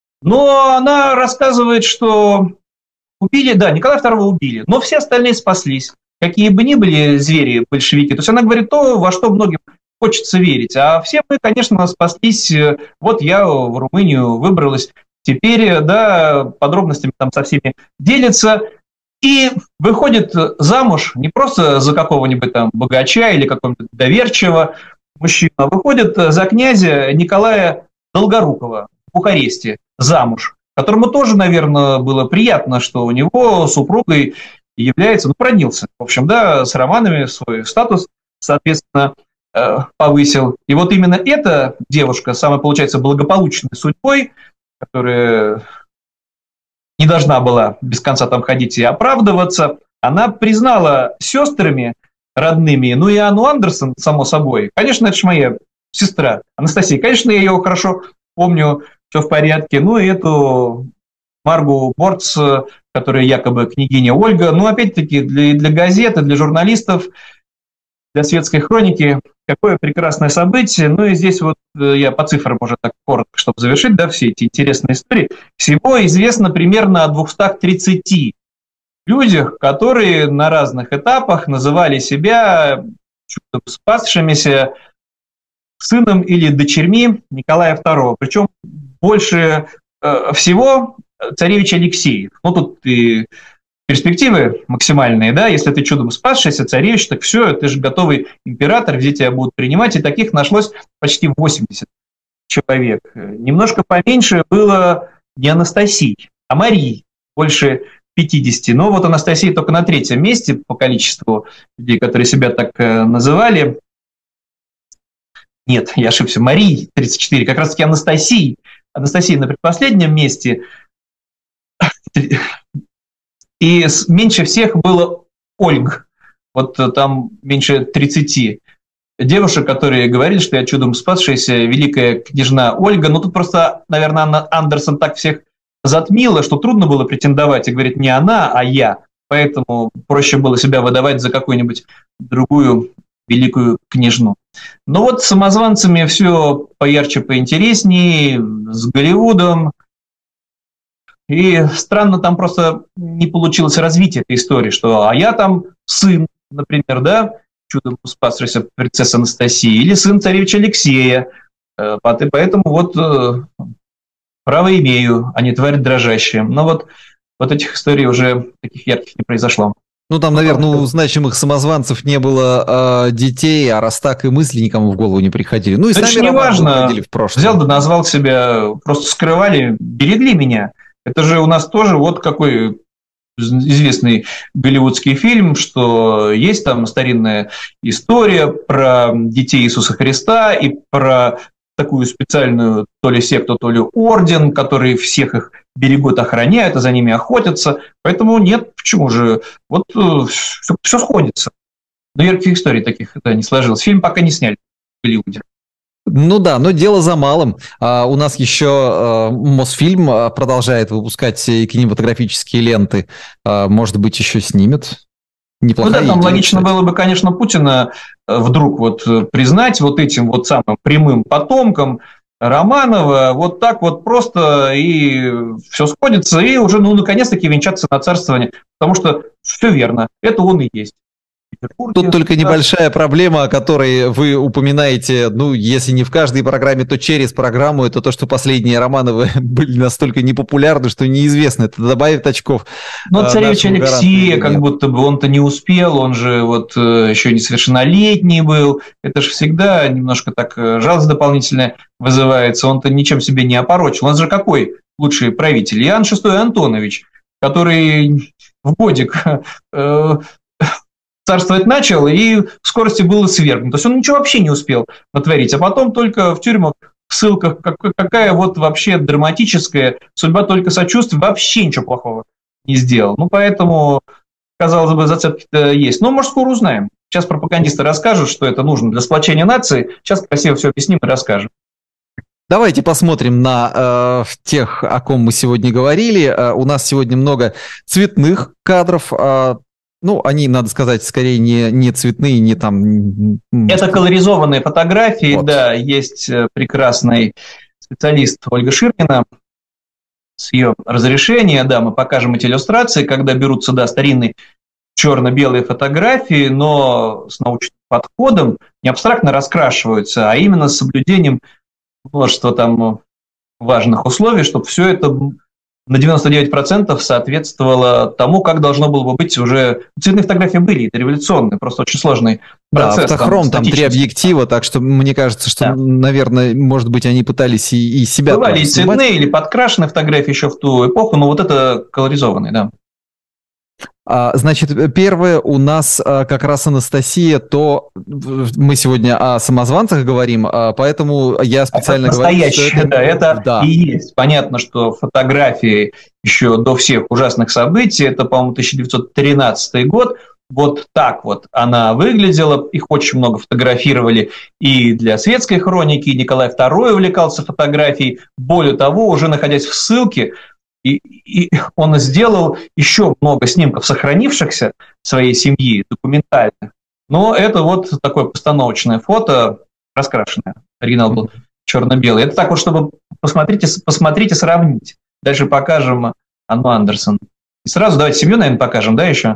Но она рассказывает, что убили, да, Николая II убили, но все остальные спаслись. Какие бы ни были звери большевики. То есть она говорит то, во что многим хочется верить. А все мы, конечно, спаслись. Вот я в Румынию выбралась. Теперь, да, подробностями там со всеми делится. И выходит замуж не просто за какого-нибудь там богача или какого-нибудь доверчивого мужчину, а выходит за князя Николая Долгорукова в Бухаресте замуж, которому тоже, наверное, было приятно, что у него супругой является, ну, проднился, в общем, да, с Романовыми свой статус, соответственно, повысил. И вот именно эта девушка, самой, получается, благополучной судьбой, которая не должна была без конца там ходить и оправдываться, она признала сестрами родными, ну и Анну Андерсон, само собой. Конечно, это же моя сестра Анастасия. Конечно, я ее хорошо помню, все в порядке. Ну и эту Маргу Борц, которая якобы княгиня Ольга. Ну, опять-таки, для газеты, для журналистов, для светской хроники какое прекрасное событие. Ну и здесь вот я по цифрам уже так коротко, чтобы завершить, да, все эти интересные истории. Всего известно примерно о 230 людях, которые на разных этапах называли себя чудом спасшимися сыном или дочерьми Николая II. Причем больше всего царевич Алексей. Ну, тут и перспективы максимальные, да, если ты чудом спасшийся царевич, так все, ты же готовый император, где тебя будут принимать, и таких нашлось почти 80 человек. Немножко поменьше было не Анастасий, а Марии, больше 50. Но вот Анастасия только на 3-м месте по количеству людей, которые себя так называли. Нет, я ошибся, Марии 34, как раз-таки Анастасия на предпоследнем месте. И меньше всех было Ольг. Вот там меньше 30 девушек, которые говорили, что я чудом спасшаяся великая княжна Ольга. Но тут просто, наверное, Анна Андерсон так всех затмила, что трудно было претендовать и говорить не она, а я. Поэтому проще было себя выдавать за какую-нибудь другую великую княжну. Но вот с самозванцами все поярче, поинтереснее, с Голливудом. И странно, там просто не получилось развитие этой истории, что а я там сын, например, да, чудом спасшаяся принцесса Анастасия, или сын царевича Алексея. Поэтому вот право имею, а не тварь дрожащая. Но вот этих историй уже таких ярких не произошло. Ну, там, наверное, у значимых самозванцев не было детей, а раз так и мысли никому в голову не приходили. Ну, и это сами не важно. Приходили в прошлое. Взял да назвал себя, просто скрывали, берегли меня. Это же у нас тоже вот какой известный голливудский фильм, что есть там старинная история про детей Иисуса Христа и про такую специальную то ли секту, то ли орден, который всех их берегут, охраняют, а за ними охотятся. Поэтому нет, почему же? Вот все сходится. Но ярких историй таких это не сложилось. Фильм пока не сняли в Голливуде. Ну да, но дело за малым. У нас еще Мосфильм продолжает выпускать кинематографические ленты. Может быть, еще снимет. Неплохая ну да, там идея, логично кстати. было бы, конечно, Путина вдруг вот признать вот этим вот самым прямым потомком Романова, вот так вот просто, и все сходится, и уже, ну, наконец-таки венчаться на царствование, потому что все верно, это он и есть. Тут только небольшая проблема, о которой вы упоминаете, ну, если не в каждой программе, то через программу, это то, что последние Романовы были настолько непопулярны, что неизвестно, это добавит очков. Но царевич Алексей, как будто бы он-то не успел, он же вот еще несовершеннолетний был, это же всегда немножко так жалость дополнительная вызывается, он-то ничем себе не опорочил. У нас же какой лучший правитель? Иоанн VI Антонович, который в годик царствовать начал и в скорости был свергнут. То есть он ничего вообще не успел натворить, а потом только в тюрьмах, в ссылках, какая вот вообще драматическая судьба, только сочувствия, вообще ничего плохого не сделал. Ну, поэтому, казалось бы, зацепки-то есть. Но, может, скоро узнаем. Сейчас пропагандисты расскажут, что это нужно для сплочения нации. Сейчас красиво все объясним и расскажем. Давайте посмотрим на тех, о ком мы сегодня говорили. У нас сегодня много цветных кадров. Ну, они, надо сказать, скорее не цветные, не там... Это колоризованные фотографии, вот. Да, есть прекрасный специалист Ольга Ширкина с ее разрешения, да, мы покажем эти иллюстрации, когда берутся, да, старинные черно-белые фотографии, но с научным подходом, не абстрактно раскрашиваются, а именно с соблюдением множества там важных условий, чтобы все это на 99% соответствовало тому, как должно было бы быть уже... Цветные фотографии были, это революционные, просто очень сложный процесс. Да, автохром, там 3 объектива, так что мне кажется, что, наверное, может быть, они пытались и себя... Бывали и цветные, или подкрашенные фотографии еще в ту эпоху, но вот это колоризованные, да. Значит, первое у нас как раз Анастасия, то мы сегодня о самозванцах говорим, поэтому я специально говорю, что это и есть. Понятно, что фотографии еще до всех ужасных событий, это, по-моему, 1913 год, вот так вот она выглядела, их очень много фотографировали и для светской хроники, и Николай II увлекался фотографией, более того, уже находясь в ссылке, и он сделал еще много снимков сохранившихся своей семьи, документальных. Но это вот такое постановочное фото, раскрашенное. Оригинал был черно-белый. Это так вот, чтобы посмотрите, сравнить. Дальше покажем Анну Андерсон. И сразу давайте семью, наверное, покажем, да, еще?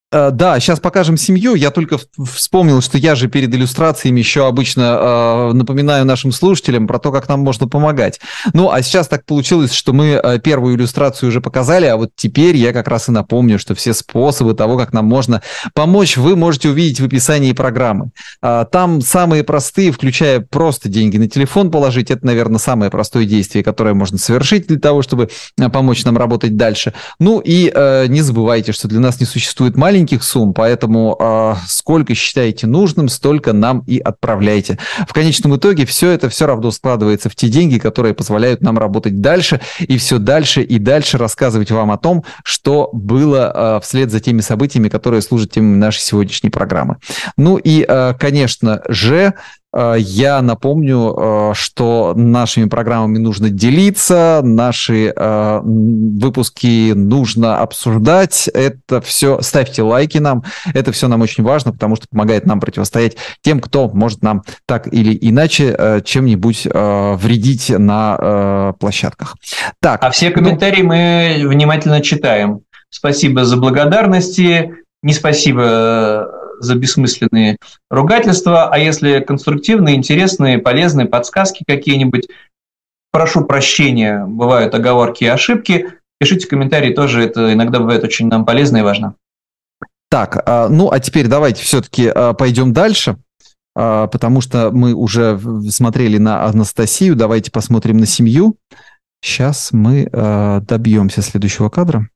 Да, сейчас покажем семью. Я только вспомнил, что я же перед иллюстрациями еще обычно напоминаю нашим слушателям про то, как нам можно помогать. Ну, а сейчас так получилось, что мы первую иллюстрацию уже показали, а вот теперь я как раз и напомню, что все способы того, как нам можно помочь, вы можете увидеть в описании программы. Там самые простые, включая просто деньги на телефон положить, это, наверное, самое простое действие, которое можно совершить для того, чтобы помочь нам работать дальше. Ну и не забывайте, что для нас не существует маленьких сумм, поэтому сколько считаете нужным, столько нам и отправляйте. В конечном итоге все это все равно складывается в те деньги, которые позволяют нам работать дальше и все дальше и дальше рассказывать вам о том, что было вслед за теми событиями, которые служат темой нашей сегодняшней программы. Ну и, конечно же, я напомню, что нашими программами нужно делиться, наши выпуски нужно обсуждать. Это все, ставьте лайки нам, это все нам очень важно, потому что помогает нам противостоять тем, кто может нам так или иначе чем-нибудь вредить на площадках. Так, а все комментарии мы внимательно читаем. Спасибо за благодарности, не спасибо за бессмысленные ругательства, а если конструктивные, интересные, полезные подсказки какие-нибудь, прошу прощения, бывают оговорки и ошибки, пишите комментарии тоже, это иногда бывает очень нам полезно и важно. Так, ну а теперь давайте все-таки пойдем дальше, потому что мы уже смотрели на Анастасию, давайте посмотрим на семью. Сейчас мы добьемся следующего кадра.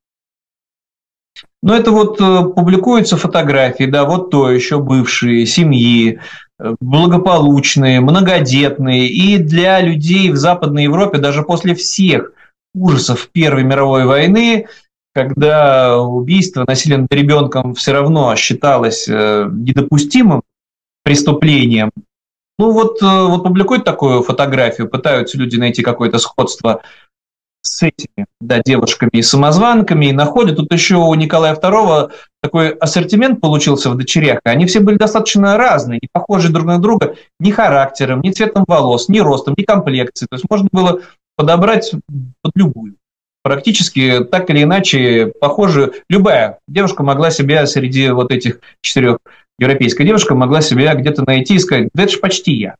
Ну, это вот публикуются фотографии, да, вот то еще бывшие семьи, благополучные, многодетные. И для людей в Западной Европе даже после всех ужасов Первой мировой войны, когда убийство, насилие над ребенком все равно считалось недопустимым преступлением, ну вот публикуют такую фотографию, пытаются люди найти какое-то сходство с этими, да, девушками и самозванками, и находят. Тут еще у Николая II такой ассортимент получился в дочерях, и они все были достаточно разные, не похожи друг на друга ни характером, ни цветом волос, ни ростом, ни комплекцией. То есть можно было подобрать под любую. Практически так или иначе похоже. Любая девушка могла себя среди вот этих 4, европейская девушка могла себя где-то найти и сказать, да это же почти я.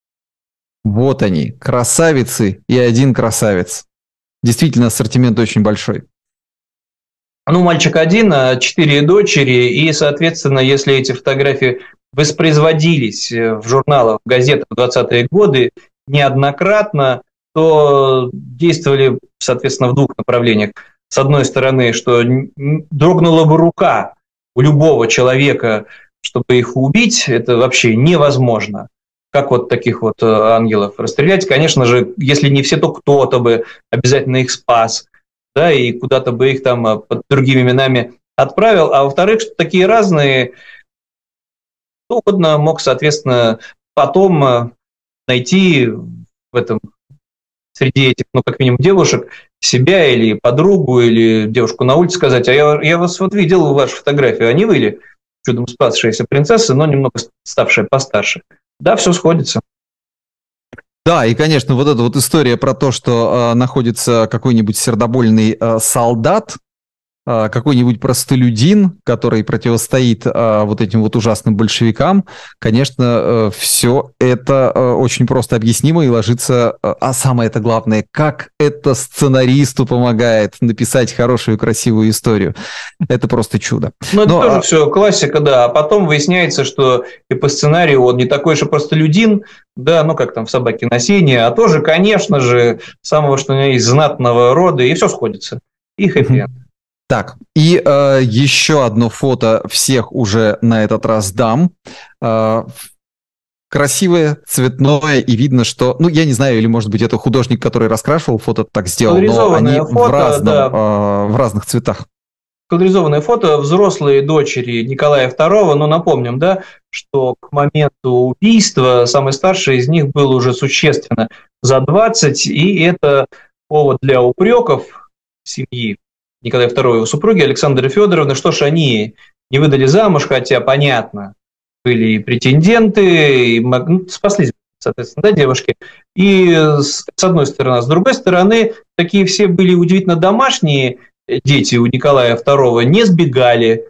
Вот они, красавицы и один красавец. Действительно, ассортимент очень большой. Ну, мальчик один, 4 дочери, и, соответственно, если эти фотографии воспроизводились в журналах, в газетах в 20-е годы неоднократно, то действовали, соответственно, в 2 направлениях. С одной стороны, что дрогнула бы рука у любого человека, чтобы их убить, это вообще невозможно. Как вот таких вот ангелов расстрелять? Конечно же, если не все, то кто-то бы обязательно их спас, да, и куда-то бы их там под другими именами отправил. А во-вторых, что такие разные, кто угодно мог, соответственно, потом найти в этом, среди этих, ну, как минимум, девушек, себя или подругу, или девушку на улице сказать, а я вас вот видел вашу фотографию, а не вы ли чудом спасшаяся принцесса, но немного ставшая постарше? Да, все сходится. Да, и, конечно, вот эта вот история про то, что находится какой-нибудь сердобольный солдат, какой-нибудь простолюдин, который противостоит вот этим вот ужасным большевикам, конечно, все это очень просто объяснимо и ложится, а самое это главное, как это сценаристу помогает написать хорошую, красивую историю. Это просто чудо. Ну, это тоже все классика, да, а потом выясняется, что и по сценарию он не такой же простолюдин, да, ну, как там в «Собаке на сене», а тоже, конечно же, самого, что у него есть, знатного рода, и все сходится. И хэппи-энд. Так, и еще одно фото всех уже на этот раз дам. Красивое, цветное, и видно, что, ну, я не знаю, или, может быть, это художник, который раскрашивал фото, так сделал, но они фото, в разных цветах. Колоризованное фото взрослые дочери Николая II, но напомним, да, что к моменту убийства самый старший из них был уже существенно за 20, и это повод для упреков семьи Николая II и его супруги Александры Федоровны, что ж они не выдали замуж, хотя, понятно, были и претенденты, и спаслись, соответственно, да, девушки. И с одной стороны. С другой стороны, такие все были удивительно домашние дети у Николая II, не сбегали,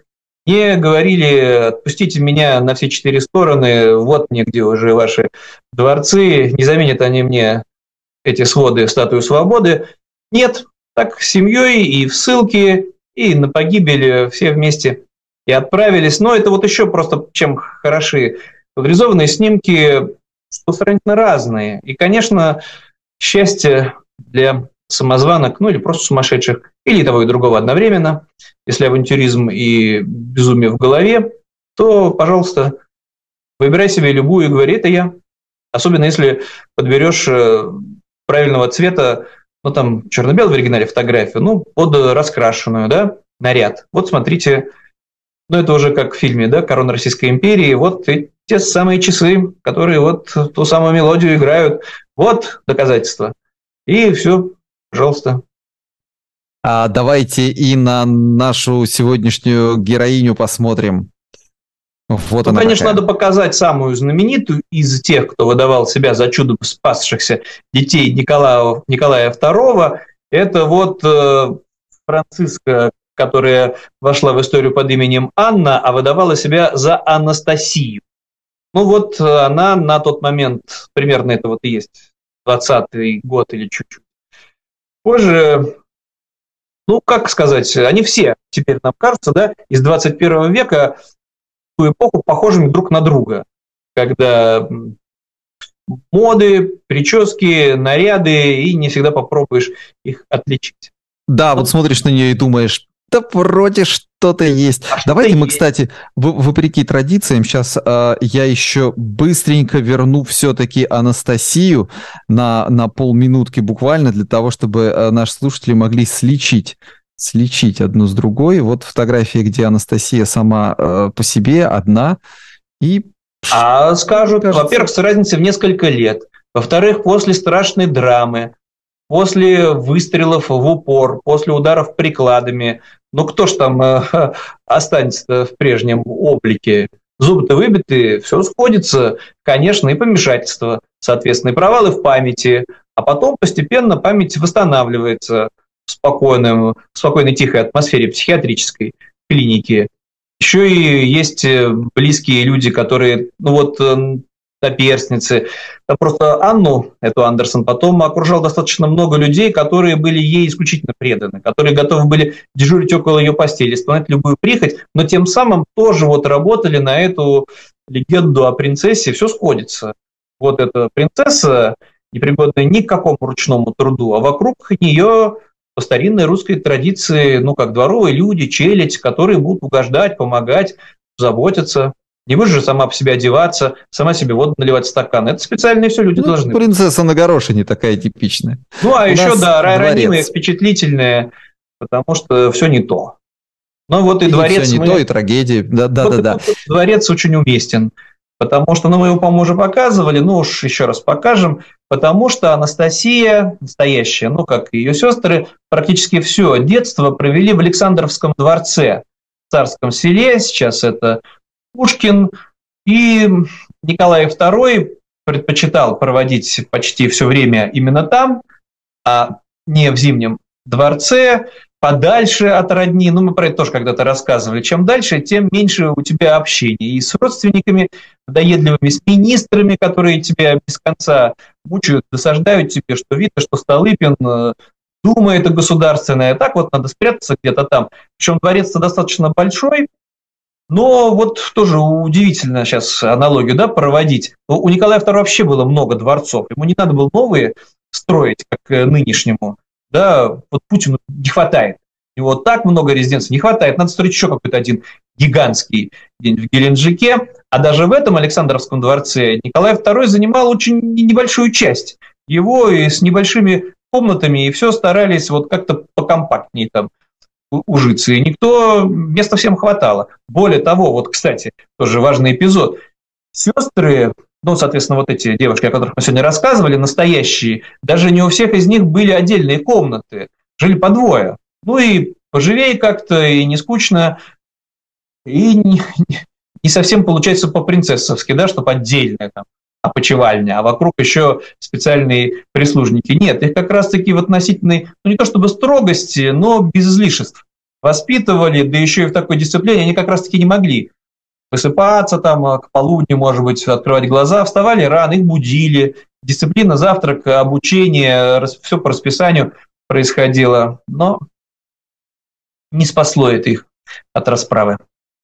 Мне говорили: отпустите меня на все четыре стороны, вот мне где уже ваши дворцы, не заменят они мне эти своды статую свободы. Нет, так с семьей и в ссылке, и на погибель все вместе и отправились. Но это вот еще просто чем хороши квадризованные снимки, что сравнительно разные. И, конечно, счастье для самозванок, ну или просто сумасшедших, или того и другого одновременно, если авантюризм и безумие в голове, то, пожалуйста, выбирай себе любую и говори: это я. Особенно если подберешь правильного цвета, ну там черно-белый в оригинале фотографию, ну под раскрашенную, да, наряд. Вот смотрите, ну это уже как в фильме, да, «Корона Российской империи», вот те самые часы, которые вот ту самую мелодию играют, вот доказательства. И все, пожалуйста. А давайте и на нашу сегодняшнюю героиню посмотрим. Вот ну, она конечно, какая. надо показать самую знаменитую из тех, кто выдавал себя за чудом спасшихся детей Николая II. Это вот Франциска, которая вошла в историю под именем Анна, а выдавала себя за Анастасию. Ну вот она на тот момент, примерно это вот и есть 20-й год или чуть-чуть позже, ну как сказать, они все теперь нам кажутся, да, из 21 века в ту эпоху похожими друг на друга, когда моды, прически, наряды, и не всегда попробуешь их отличить. Да, вот смотришь на нее и думаешь, да вроде что-то есть. Давайте мы, кстати, вопреки традициям, сейчас я еще быстренько верну все-таки Анастасию на полминутки буквально, для того, чтобы наши слушатели могли сличить одну с другой. Вот фотография, где Анастасия сама по себе, одна. И а скажут, во-первых, с разницей в несколько лет. Во-вторых, после страшной драмы, после выстрелов в упор, после ударов прикладами. Ну, кто ж там останется в прежнем облике? Зубы-то выбиты, все сходится, конечно, и помешательство, соответственно, и провалы в памяти. А потом постепенно память восстанавливается в спокойной, тихой атмосфере психиатрической клиники. Еще и есть близкие люди, которые, ну вот, наперстницы. Там просто Анну, эту Андерсон, потом окружал достаточно много людей, которые были ей исключительно преданы, которые готовы были дежурить около ее постели, исполнять любую прихоть, но тем самым тоже вот работали на эту легенду о принцессе. Все сходится. Вот эта принцесса, непригодная ни к какому ручному труду, а вокруг нее по старинной русской традиции, ну, как дворовые люди, челядь, которые будут угождать, помогать, заботиться. Не будешь же сама по себе одеваться, сама себе воду наливать в стакан. Это специальные все люди должны. Принцесса на горошине такая типичная. Ну, а еще, да, ранимые, впечатлительные, потому что все не то. Ну, вот и дворец... Все не то, и трагедии. Да. Дворец очень уместен. Потому что, ну, мы его, по-моему, уже показывали, ну уж еще раз покажем, потому что Анастасия настоящая, ну, как и ее сестры, практически все детство провели в Александровском дворце, в Царском селе, сейчас это Пушкин, и Николай II предпочитал проводить почти все время именно там, а не в Зимнем дворце, подальше от родни. Ну, мы про это тоже когда-то рассказывали. Чем дальше, тем меньше у тебя общения и с родственниками, надоедливыми, с министрами, которые тебя без конца мучают, досаждают тебе, что видно, что Столыпин думает о государственное. Так вот надо спрятаться где-то там. Причем дворец-то достаточно большой, но вот тоже удивительно сейчас аналогию, да, проводить. У Николая II вообще было много дворцов. Ему не надо было новые строить, как нынешнему. Да, вот Путину не хватает. У него так много резиденций не хватает. Надо строить еще какой-то один гигантский где-нибудь в Геленджике. А даже в этом Александровском дворце Николай II занимал очень небольшую часть. Его и с небольшими комнатами, и все старались вот как-то покомпактнее там ужиться. И места всем хватало. Более того, вот, кстати, тоже важный эпизод. Сестры, ну, соответственно, вот эти девушки, о которых мы сегодня рассказывали, настоящие, даже не у всех из них были отдельные комнаты, жили по двое. Ну и поживее как-то, и не скучно, и не совсем получается по-принцессовски, да, чтобы отдельная там опочивальня, а вокруг еще специальные прислужники. Нет, их как раз-таки в относительной, ну не то чтобы строгости, но без излишеств воспитывали, да еще и в такой дисциплине, они как раз-таки не могли высыпаться там к полудню, может быть, открывать глаза, вставали рано, их будили, дисциплина, завтрак, обучение, все по расписанию происходило, но не спасло это их от расправы.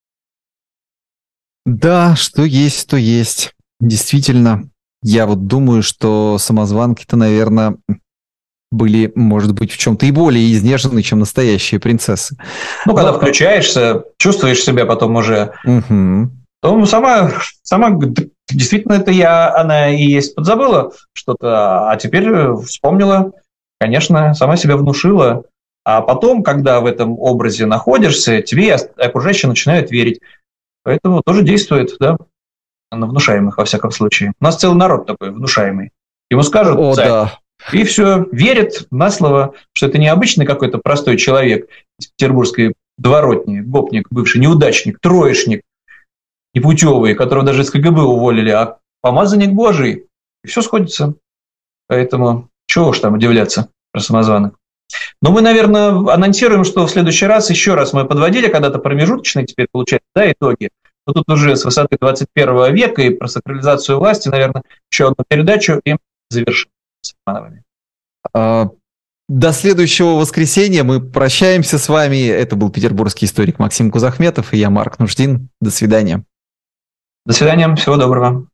Да, что есть, то есть. Действительно, я вот думаю, что самозванки-то, наверное, были, может быть, в чем-то и более изнежены, чем настоящие принцессы. Ну, когда включаешься, чувствуешь себя потом уже, то сама действительно, это она и есть, подзабыла что-то, а теперь вспомнила, конечно, сама себя внушила. А потом, когда в этом образе находишься, тебе окружающие начинают верить. Поэтому тоже действует, да, на внушаемых, во всяком случае. У нас целый народ такой внушаемый. Ему скажут, царь, да. И все, верит на слово, что это не обычный какой-то простой человек из петербургской дворотни, гопник, бывший неудачник, троечник, непутевый, которого даже из КГБ уволили, а помазанник Божий. И все сходится. Поэтому чего уж там удивляться про самозваных. Но мы, наверное, анонсируем, что в следующий раз, еще раз мы подводили когда-то промежуточные теперь, получается, да, итоги. Но тут уже с высоты 21 века и про сакрализацию власти, наверное, еще одну передачу и завершим с Романовыми. До следующего воскресенья мы прощаемся с вами. Это был петербургский историк Максим Кузахметов и я, Марк Нуждин. До свидания. До свидания, всего доброго.